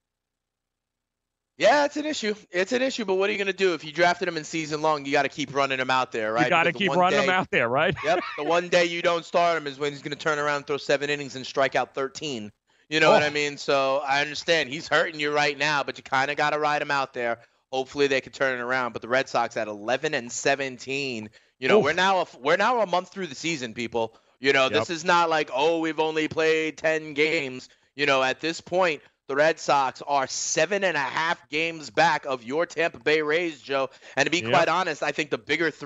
Yeah, it's an issue. It's an issue, but what are you going to do? If you drafted him in season long, you got to keep running him out there, right? You got to keep running day, him out there, right? Yep. The one day you don't start him is when he's going to turn around and throw seven innings and strike out thirteen. You know oh. what I mean? So I understand he's hurting you right now, but you kind of got to ride him out there. Hopefully they can turn it around. But the Red Sox at eleven and seventeen. You know, Oof. we're now a, we're now a month through the season, people. You know, yep. this is not like, oh, we've only played ten games. You know, at this point, the Red Sox are seven and a half games back of your Tampa Bay Rays, Joe. And to be yep. quite honest, I think the bigger threat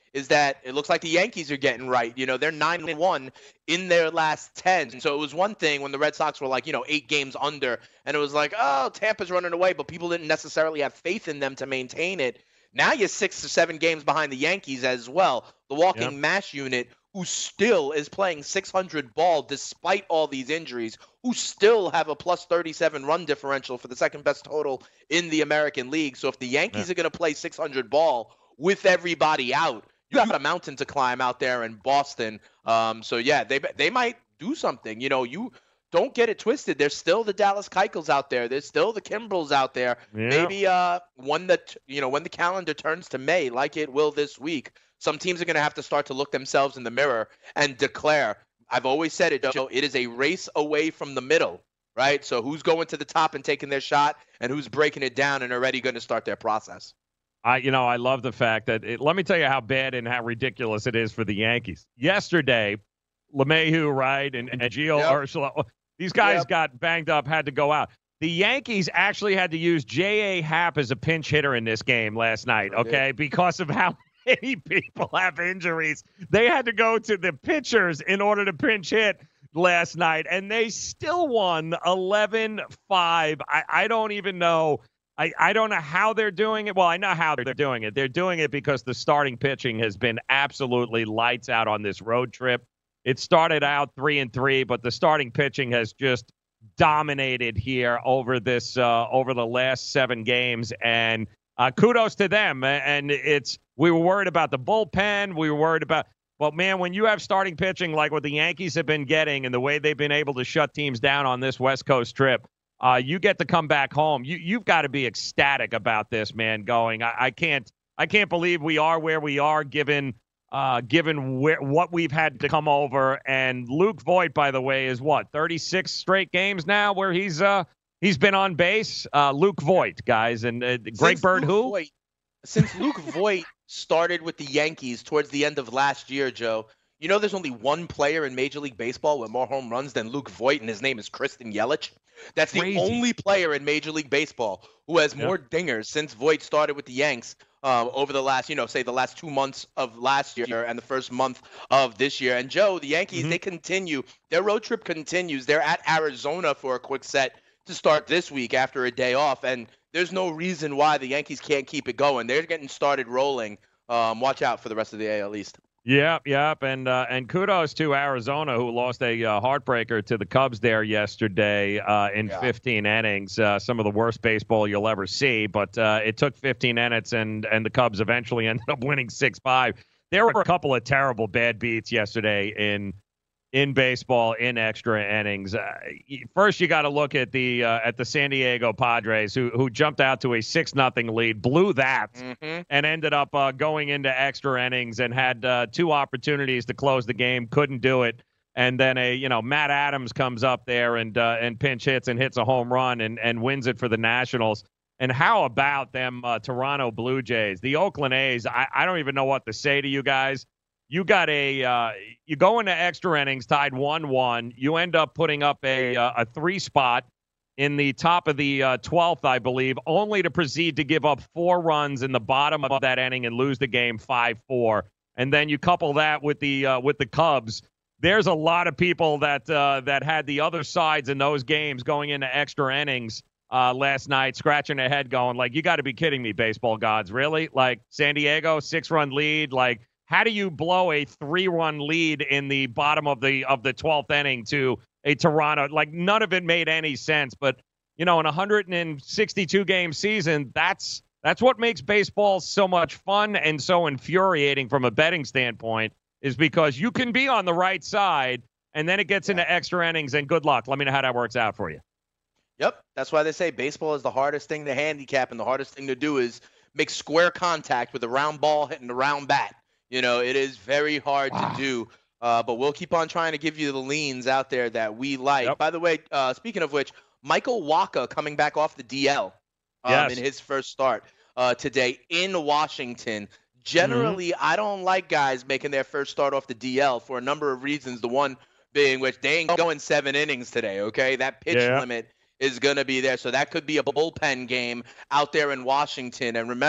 is that it looks like the Yankees are getting right. You know, they're nine and one in their last ten. So it was one thing when the Red Sox were like, you know, eight games under, and it was like, oh, Tampa's running away, but people didn't necessarily have faith in them to maintain it. Now you're six or seven games behind the Yankees as well. The walking yep. mash unit, who still is playing six hundred ball despite all these injuries, who still have a plus thirty-seven run differential for the second best total in the American League. So if the Yankees yeah. are going to play six hundred ball with everybody out, you got a mountain to climb out there in Boston. Um, so yeah, they they might do something. You know, you don't get it twisted. There's still the Dallas Keuchels out there. There's still the Kimbrels out there. Yeah. Maybe uh, when the you know when the calendar turns to May, like it will this week, some teams are going to have to start to look themselves in the mirror and declare. I've always said it, Joe. It is a race away from the middle, right? So who's going to the top and taking their shot, and who's breaking it down and already going to start their process? I, you know, I love the fact that it, let me tell you how bad and how ridiculous it is for the Yankees. Yesterday, LeMahieu, right, and, and Gio yep. Urshela, these guys yep. got banged up, had to go out. The Yankees actually had to use J A. Happ as a pinch hitter in this game last night, okay, because of how many people have injuries. They had to go to the pitchers in order to pinch hit last night, and they still won eleven five. I, I don't even know. I, I don't know how they're doing it. Well, I know how they're doing it. They're doing it because the starting pitching has been absolutely lights out on this road trip. It started out three and three, but the starting pitching has just dominated here over this uh, over the last seven games. And uh, kudos to them. And it's we were worried about the bullpen. We were worried about. Well, man, when you have starting pitching like what the Yankees have been getting and the way they've been able to shut teams down on this West Coast trip. Uh, you get to come back home. You you've got to be ecstatic about this, man. Going, I, I can't I can't believe we are where we are, given uh, given where, what we've had to come over. And Luke Voit, by the way, is what thirty-six straight games now where he's uh he's been on base. Uh, Luke Voit, guys, and uh, Greg Bird, who Voit, since Luke Voit started with the Yankees towards the end of last year, Joe. You know, there's only one player in Major League Baseball with more home runs than Luke Voit, and his name is Christian Yelich. That's the Crazy. only player in Major League Baseball who has more yep. dingers since Voit started with the Yanks uh, over the last, you know, say the last two months of last year and the first month of this year. And, Joe, the Yankees, mm-hmm. they continue. Their road trip continues. They're at Arizona for a quick set to start this week after a day off. And there's no reason why the Yankees can't keep it going. They're getting started rolling. Um, watch out for the rest of the A L East. Yep, yep, and uh, and kudos to Arizona, who lost a uh, heartbreaker to the Cubs there yesterday uh, in yeah. fifteen innings. Uh, some of the worst baseball you'll ever see, but uh, it took fifteen innings, and and the Cubs eventually ended up winning six five. There were a couple of terrible bad beats yesterday in in baseball in extra innings. Uh, first, you got to look at the uh, at the San Diego Padres, who who jumped out to a six nothing lead, blew that, mm-hmm. and ended up uh, going into extra innings and had uh, two opportunities to close the game, couldn't do it. And then a you know Matt Adams comes up there and uh, and pinch hits and hits a home run and and wins it for the Nationals. And how about them uh, Toronto Blue Jays, the Oakland A's? I, I don't even know what to say to you guys. You got a uh, you go into extra innings tied one one. You end up putting up a uh, a three spot in the top of the uh, twelfth, I believe, only to proceed to give up four runs in the bottom of that inning and lose the game five four. And then you couple that with the uh, with the Cubs. There's a lot of people that uh, that had the other sides in those games going into extra innings uh, last night, scratching their head, going like, "You got to be kidding me, baseball gods! Really? Like San Diego, six run lead, like." How do you blow a three-run lead in the bottom of the of the twelfth inning to a Toronto? Like, none of it made any sense. But, you know, in a one hundred sixty-two game season, that's that's what makes baseball so much fun and so infuriating from a betting standpoint, is because you can be on the right side, and then it gets into extra innings, and good luck. Let me know how that works out for you. Yep, that's why they say baseball is the hardest thing to handicap, and the hardest thing to do is make square contact with a round ball hitting a round bat. You know, it is very hard wow. to do, uh, but we'll keep on trying to give you the leans out there that we like. Yep. By the way, uh, speaking of which, Michael Wacha coming back off the D L um, yes. in his first start uh, today in Washington. Generally, mm-hmm. I don't like guys making their first start off the D L for a number of reasons, the one being which they ain't going seven innings today, okay? That pitch yeah. limit is going to be there, so that could be a bullpen game out there in Washington. And remember,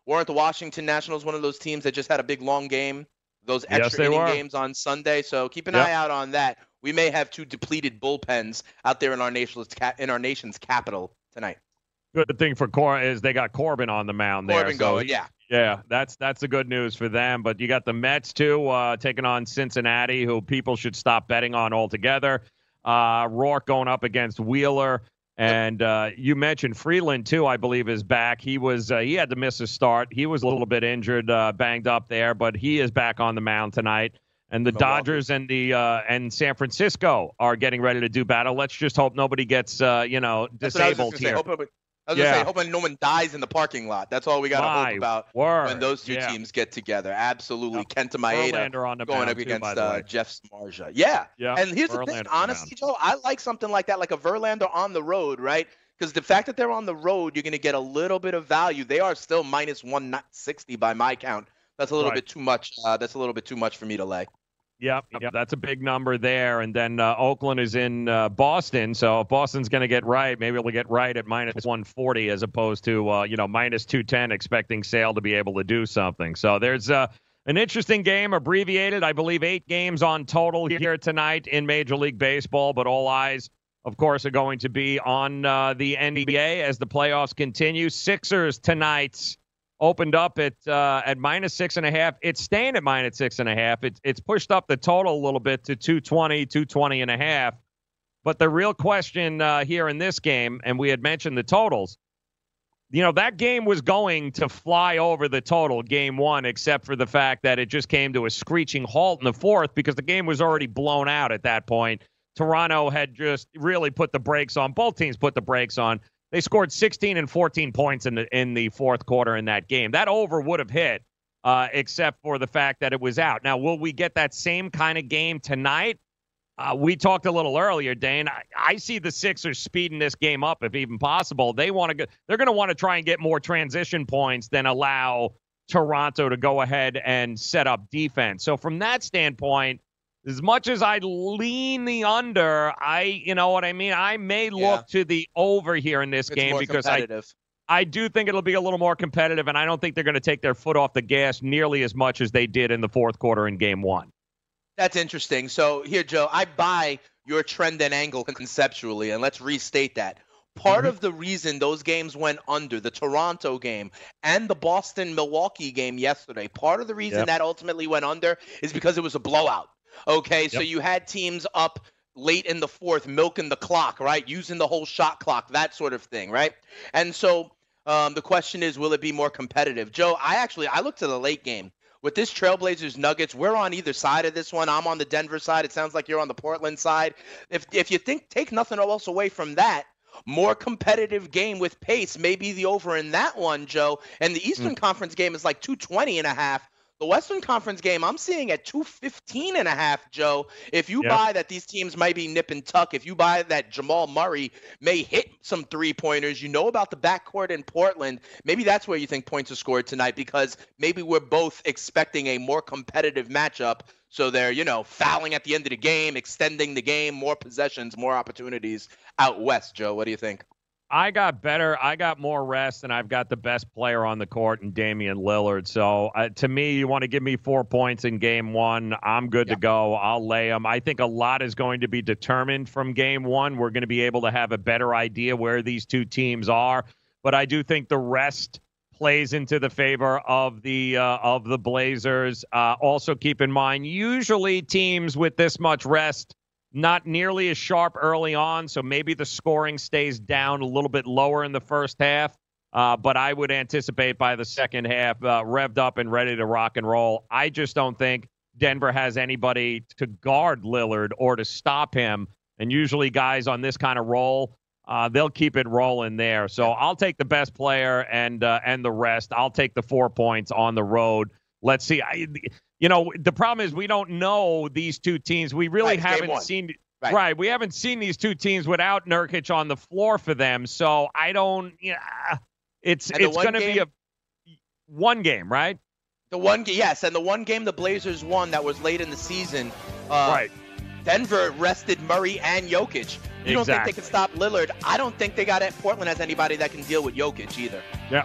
weren't the Washington Nationals one of those teams that just had a big long game? Those extra yes, inning were. games on Sunday. So keep an yep. eye out on that. We may have two depleted bullpens out there in our nation's in our nation's capital tonight. Good thing for Cor is they got Corbin on the mound there. Corbin so going, yeah. Yeah, that's that's the good news for them. But you got the Mets, too, uh, taking on Cincinnati, who people should stop betting on altogether. Uh, Rourke going up against Wheeler. And uh, you mentioned Freeland, too, I believe, is back. He was uh, he had to miss a start. He was a little bit injured, uh, banged up there, but he is back on the mound tonight. And the Milwaukee. Dodgers and the uh, and San Francisco are getting ready to do battle. Let's just hope nobody gets, uh, you know, disabled here. Say, hope, I was yeah. going to say, hoping no one dies in the parking lot. That's all we got to hope about word. when those two yeah. teams get together. Absolutely. Yep. Kenta Maeda on the going up too, against uh, Jeff Samardzija. Yeah. yeah. And here's Verlander the thing. Honestly, Joe, I like something like that, like a Verlander on the road, right? Because the fact that they're on the road, you're going to get a little bit of value. They are still minus one sixty by my count. That's a little right. bit too much. Uh, that's a little bit too much for me to lay. Yep, yep, that's a big number there. And then uh, Oakland is in uh, Boston, so if Boston's going to get right, maybe it'll get right at minus one forty as opposed to, uh, you know, minus two ten, expecting Sale to be able to do something. So there's uh, an interesting game, abbreviated, I believe eight games on total here tonight in Major League Baseball, but all eyes, of course, are going to be on uh, the N B A as the playoffs continue. Sixers tonight opened up at uh, at minus six and a half. It's staying at minus six and a half. It's it's pushed up the total a little bit to two twenty, two twenty and a half. But the real question uh, here in this game, and we had mentioned the totals, you know, that game was going to fly over the total, game one, except for the fact that it just came to a screeching halt in the fourth because the game was already blown out at that point. Toronto had just really put the brakes on. Both teams put the brakes on. They scored sixteen and fourteen points in the in the fourth quarter in that game. That over would have hit, uh, except for the fact that it was out. Now, will we get that same kind of game tonight? Uh, we talked a little earlier, Dane. I, I see the Sixers speeding this game up, if even possible. They want to go. They're going to want to try and get more transition points than allow Toronto to go ahead and set up defense. So from that standpoint, as much as I lean the under, I, you know what I mean? I may look Yeah. to the over here in this It's game more because I, competitive. I do think it'll be a little more competitive, and I don't think they're going to take their foot off the gas nearly as much as they did in the fourth quarter in game one. That's interesting. So here, Joe, I buy your trend and angle conceptually, and let's restate that. Part mm-hmm. of the reason those games went under, the Toronto game and the Boston-Milwaukee game yesterday, part of the reason Yep. that ultimately went under is because it was a blowout. Okay, so Yep. you had teams up late in the fourth, milking the clock, right? Using the whole shot clock, that sort of thing, right? And so um, the question is, will it be more competitive? Joe, I actually, I looked to the late game. With this Trailblazers Nuggets, we're on either side of this one. I'm on the Denver side. It sounds like you're on the Portland side. If if you think, take nothing else away from that, more competitive game with pace may be the over in that one, Joe. And the Eastern mm. Conference game is like two twenty and a half. The Western Conference game, I'm seeing at two fifteen and a half, Joe. If you Yep. buy that these teams might be nip and tuck, if you buy that Jamal Murray may hit some three-pointers, you know about the backcourt in Portland, maybe that's where you think points are scored tonight because maybe we're both expecting a more competitive matchup. So they're, you know, fouling at the end of the game, extending the game, more possessions, more opportunities out west, Joe. What do you think? I got better. I got more rest, and I've got the best player on the court in Damian Lillard. So, uh, to me, you want to give me four points in game one, I'm good Yeah. to go. I'll lay them. I think a lot is going to be determined from game one. We're going to be able to have a better idea where these two teams are. But I do think the rest plays into the favor of the uh, of the Blazers. Uh, also, keep in mind, usually teams with this much rest not nearly as sharp early on, so maybe the scoring stays down a little bit lower in the first half. Uh, but I would anticipate by the second half, uh, revved up and ready to rock and roll. I just don't think Denver has anybody to guard Lillard or to stop him. And usually guys on this kind of roll, uh, they'll keep it rolling there. So I'll take the best player and uh, and the rest. I'll take the four points on the road. Let's see. I, you know, the problem is we don't know these two teams. We really Right, it's game haven't one. seen Right. right. We haven't seen these two teams without Nurkic on the floor for them. So I don't. Yeah, it's And the it's one going to be game- a one game, right? The one, ga- yes, and the one game the Blazers won that was late in the season. Uh, right. Denver rested Murray and Jokic. You don't think they Exactly. can stop Lillard? I don't think they got at Portland has anybody that can deal with Jokic either. Yeah.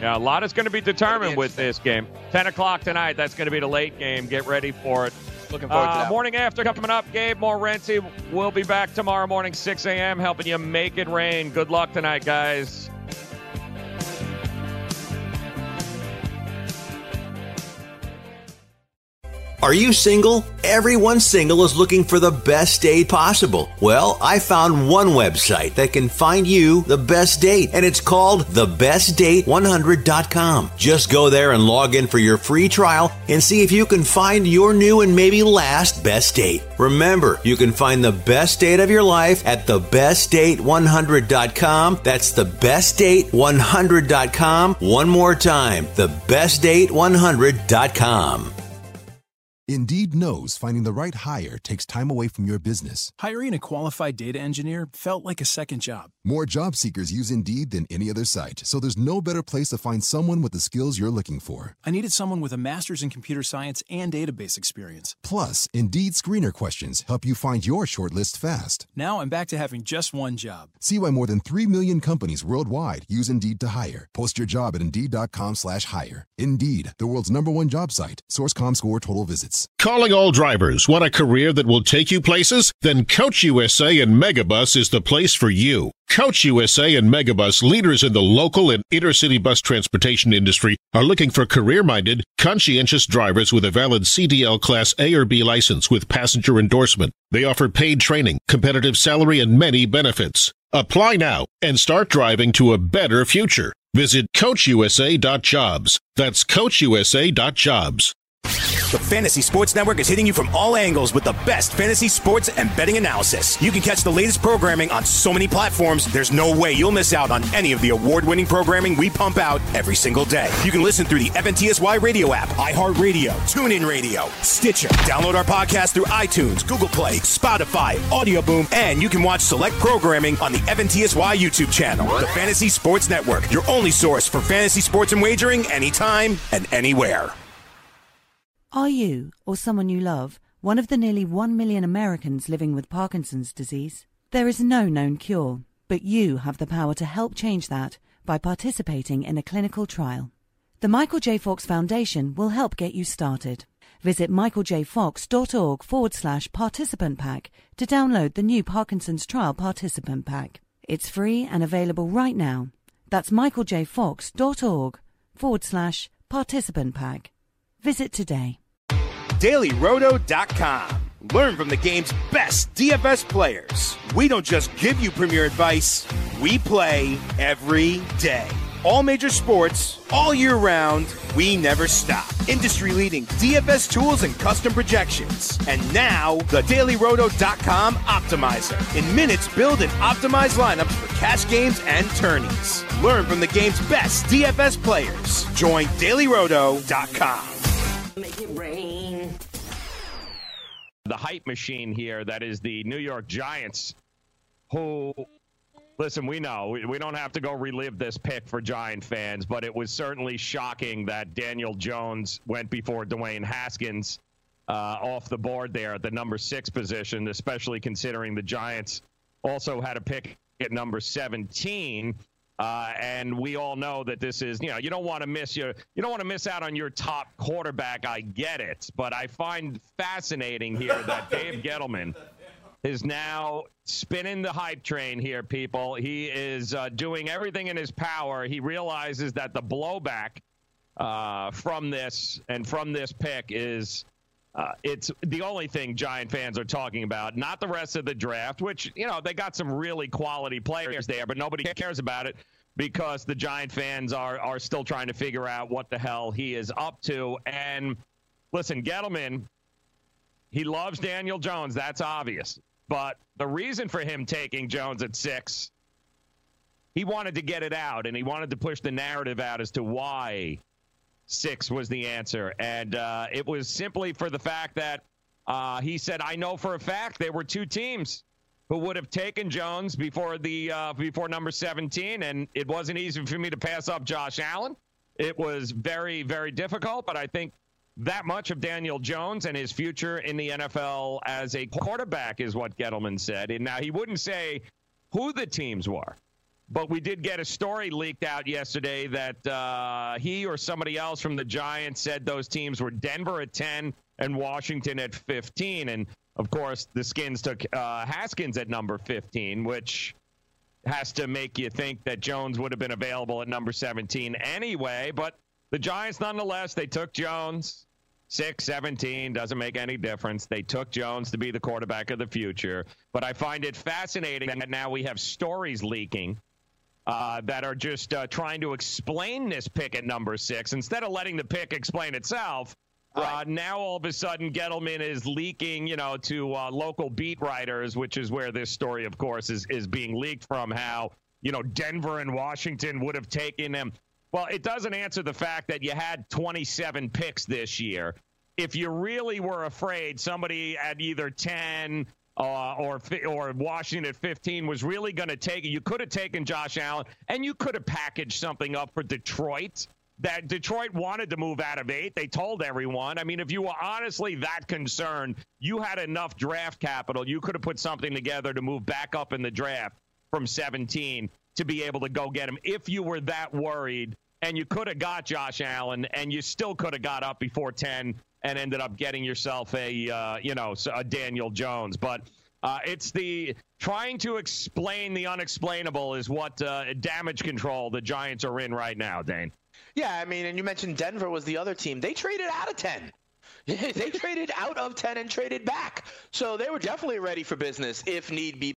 Yeah, a lot is going to be determined with this game. ten o'clock tonight, that's going to be the late game. Get ready for it. Looking forward uh, to that. Morning after coming up, Gabe Morency will be back tomorrow morning, six a.m., helping you make it rain. Good luck tonight, guys. Are you single? Everyone single is looking for the best date possible. Well, I found one website that can find you the best date, and it's called the best date one hundred dot com. Just go there and log in for your free trial and see if you can find your new and maybe last best date. Remember, you can find the best date of your life at the best date one hundred dot com. That's the best date one hundred dot com. One more time, the best date one hundred dot com. Indeed knows finding the right hire takes time away from your business. Hiring a qualified data engineer felt like a second job. More job seekers use Indeed than any other site, so there's no better place to find someone with the skills you're looking for. I needed someone with a master's in computer science and database experience. Plus, Indeed screener questions help you find your shortlist fast. Now I'm back to having just one job. See why more than three million companies worldwide use Indeed to hire. Post your job at Indeed.com slash hire. Indeed, the world's number one job site. Source dot com score total visits. Calling all drivers. Want a career that will take you places? Then Coach U S A and Megabus is the place for you. Coach U S A and Megabus, leaders in the local and intercity bus transportation industry, are looking for career-minded, conscientious drivers with a valid C D L Class A or B license with passenger endorsement. They offer paid training, competitive salary, and many benefits. Apply now and start driving to a better future. Visit Coach U S A dot jobs. That's Coach U S A dot jobs. The Fantasy Sports Network is hitting you from all angles with the best fantasy sports and betting analysis. You can catch the latest programming on so many platforms, there's no way you'll miss out on any of the award-winning programming we pump out every single day. You can listen through the F N T S Y radio app, iHeartRadio, TuneIn Radio, Stitcher. Download our podcast through iTunes, Google Play, Spotify, Audio Boom, and you can watch select programming on the F N T S Y YouTube channel. The Fantasy Sports Network, your only source for fantasy sports and wagering anytime and anywhere. Are you, or someone you love, one of the nearly one million Americans living with Parkinson's disease? There is no known cure, but you have the power to help change that by participating in a clinical trial. The Michael J. Fox Foundation will help get you started. Visit michaeljfox.org forward slash participant pack to download the new Parkinson's Trial Participant Pack. It's free and available right now. That's michaeljfox.org forward slash participant pack. Visit today. Daily Roto dot com. Learn from the game's best D F S players. We don't just give you premier advice, we play every day. All major sports, all year round, we never stop. Industry-leading D F S tools and custom projections. And now, the Daily Roto dot com Optimizer. In minutes, build and optimize lineups for cash games and tourneys. Learn from the game's best D F S players. Join Daily Roto dot com. Make it rain. The hype machine here, that is the New York Giants, who, listen, we know, we, we don't have to go relive this pick for Giant fans, but it was certainly shocking that Daniel Jones went before Dwayne Haskins uh, off the board there at the number six position, especially considering the Giants also had a pick at number seventeen. Uh, and we all know that this is, you know, you don't want to miss your, you don't want to miss out on your top quarterback. I get it, but I find fascinating here that Dave Gettleman is now spinning the hype train here, people. He is uh, doing everything in his power. He realizes that the blowback uh, from this and from this pick is, uh, it's the only thing Giant fans are talking about, not the rest of the draft, which, you know, they got some really quality players there, but nobody cares about it because the Giant fans are, are still trying to figure out what the hell he is up to. And listen, Gettleman, he loves Daniel Jones. That's obvious. But the reason for him taking Jones at six, he wanted to get it out, and he wanted to push the narrative out as to why six was the answer. And uh, it was simply for the fact that uh, he said, I know for a fact there were two teams who would have taken Jones before the uh, before number seventeen, and it wasn't easy for me to pass up Josh Allen. It was very, very difficult, but I think that much of Daniel Jones and his future in the N F L as a quarterback is what Gettleman said. And now he wouldn't say who the teams were, But we did get a story leaked out yesterday that uh, he or somebody else from the Giants said those teams were Denver at ten and Washington at fifteen. And, of course, the Skins took uh, Haskins at number fifteen, which has to make you think that Jones would have been available at number seventeen anyway. But the Giants, nonetheless, they took Jones. six, seventeen, doesn't make any difference. They took Jones to be the quarterback of the future. But I find it fascinating that now we have stories leaking uh, that are just uh, trying to explain this pick at number six. Instead of letting the pick explain itself, right. uh, now all of a sudden Gettleman is leaking, you know, to uh, local beat writers, which is where this story, of course, is, is being leaked from, how, you know, Denver and Washington would have taken him. Well, it doesn't answer the fact that you had twenty-seven picks this year. If you really were afraid somebody at either ten uh, or or Washington at fifteen was really going to take it, you could have taken Josh Allen, and you could have packaged something up for Detroit. That Detroit wanted to move out of eight. They told everyone. I mean, if you were honestly that concerned, you had enough draft capital. You could have put something together to move back up in the draft from seventeen to be able to go get him if you were that worried. And you could have got Josh Allen, and you still could have got up before ten and ended up getting yourself a, uh, you know, a Daniel Jones. But uh, it's the trying to explain the unexplainable is what uh, damage control the Giants are in right now, Dane. Yeah, I mean, and you mentioned Denver was the other team. They traded out of ten. They traded out of ten and traded back. So they were definitely ready for business if need be.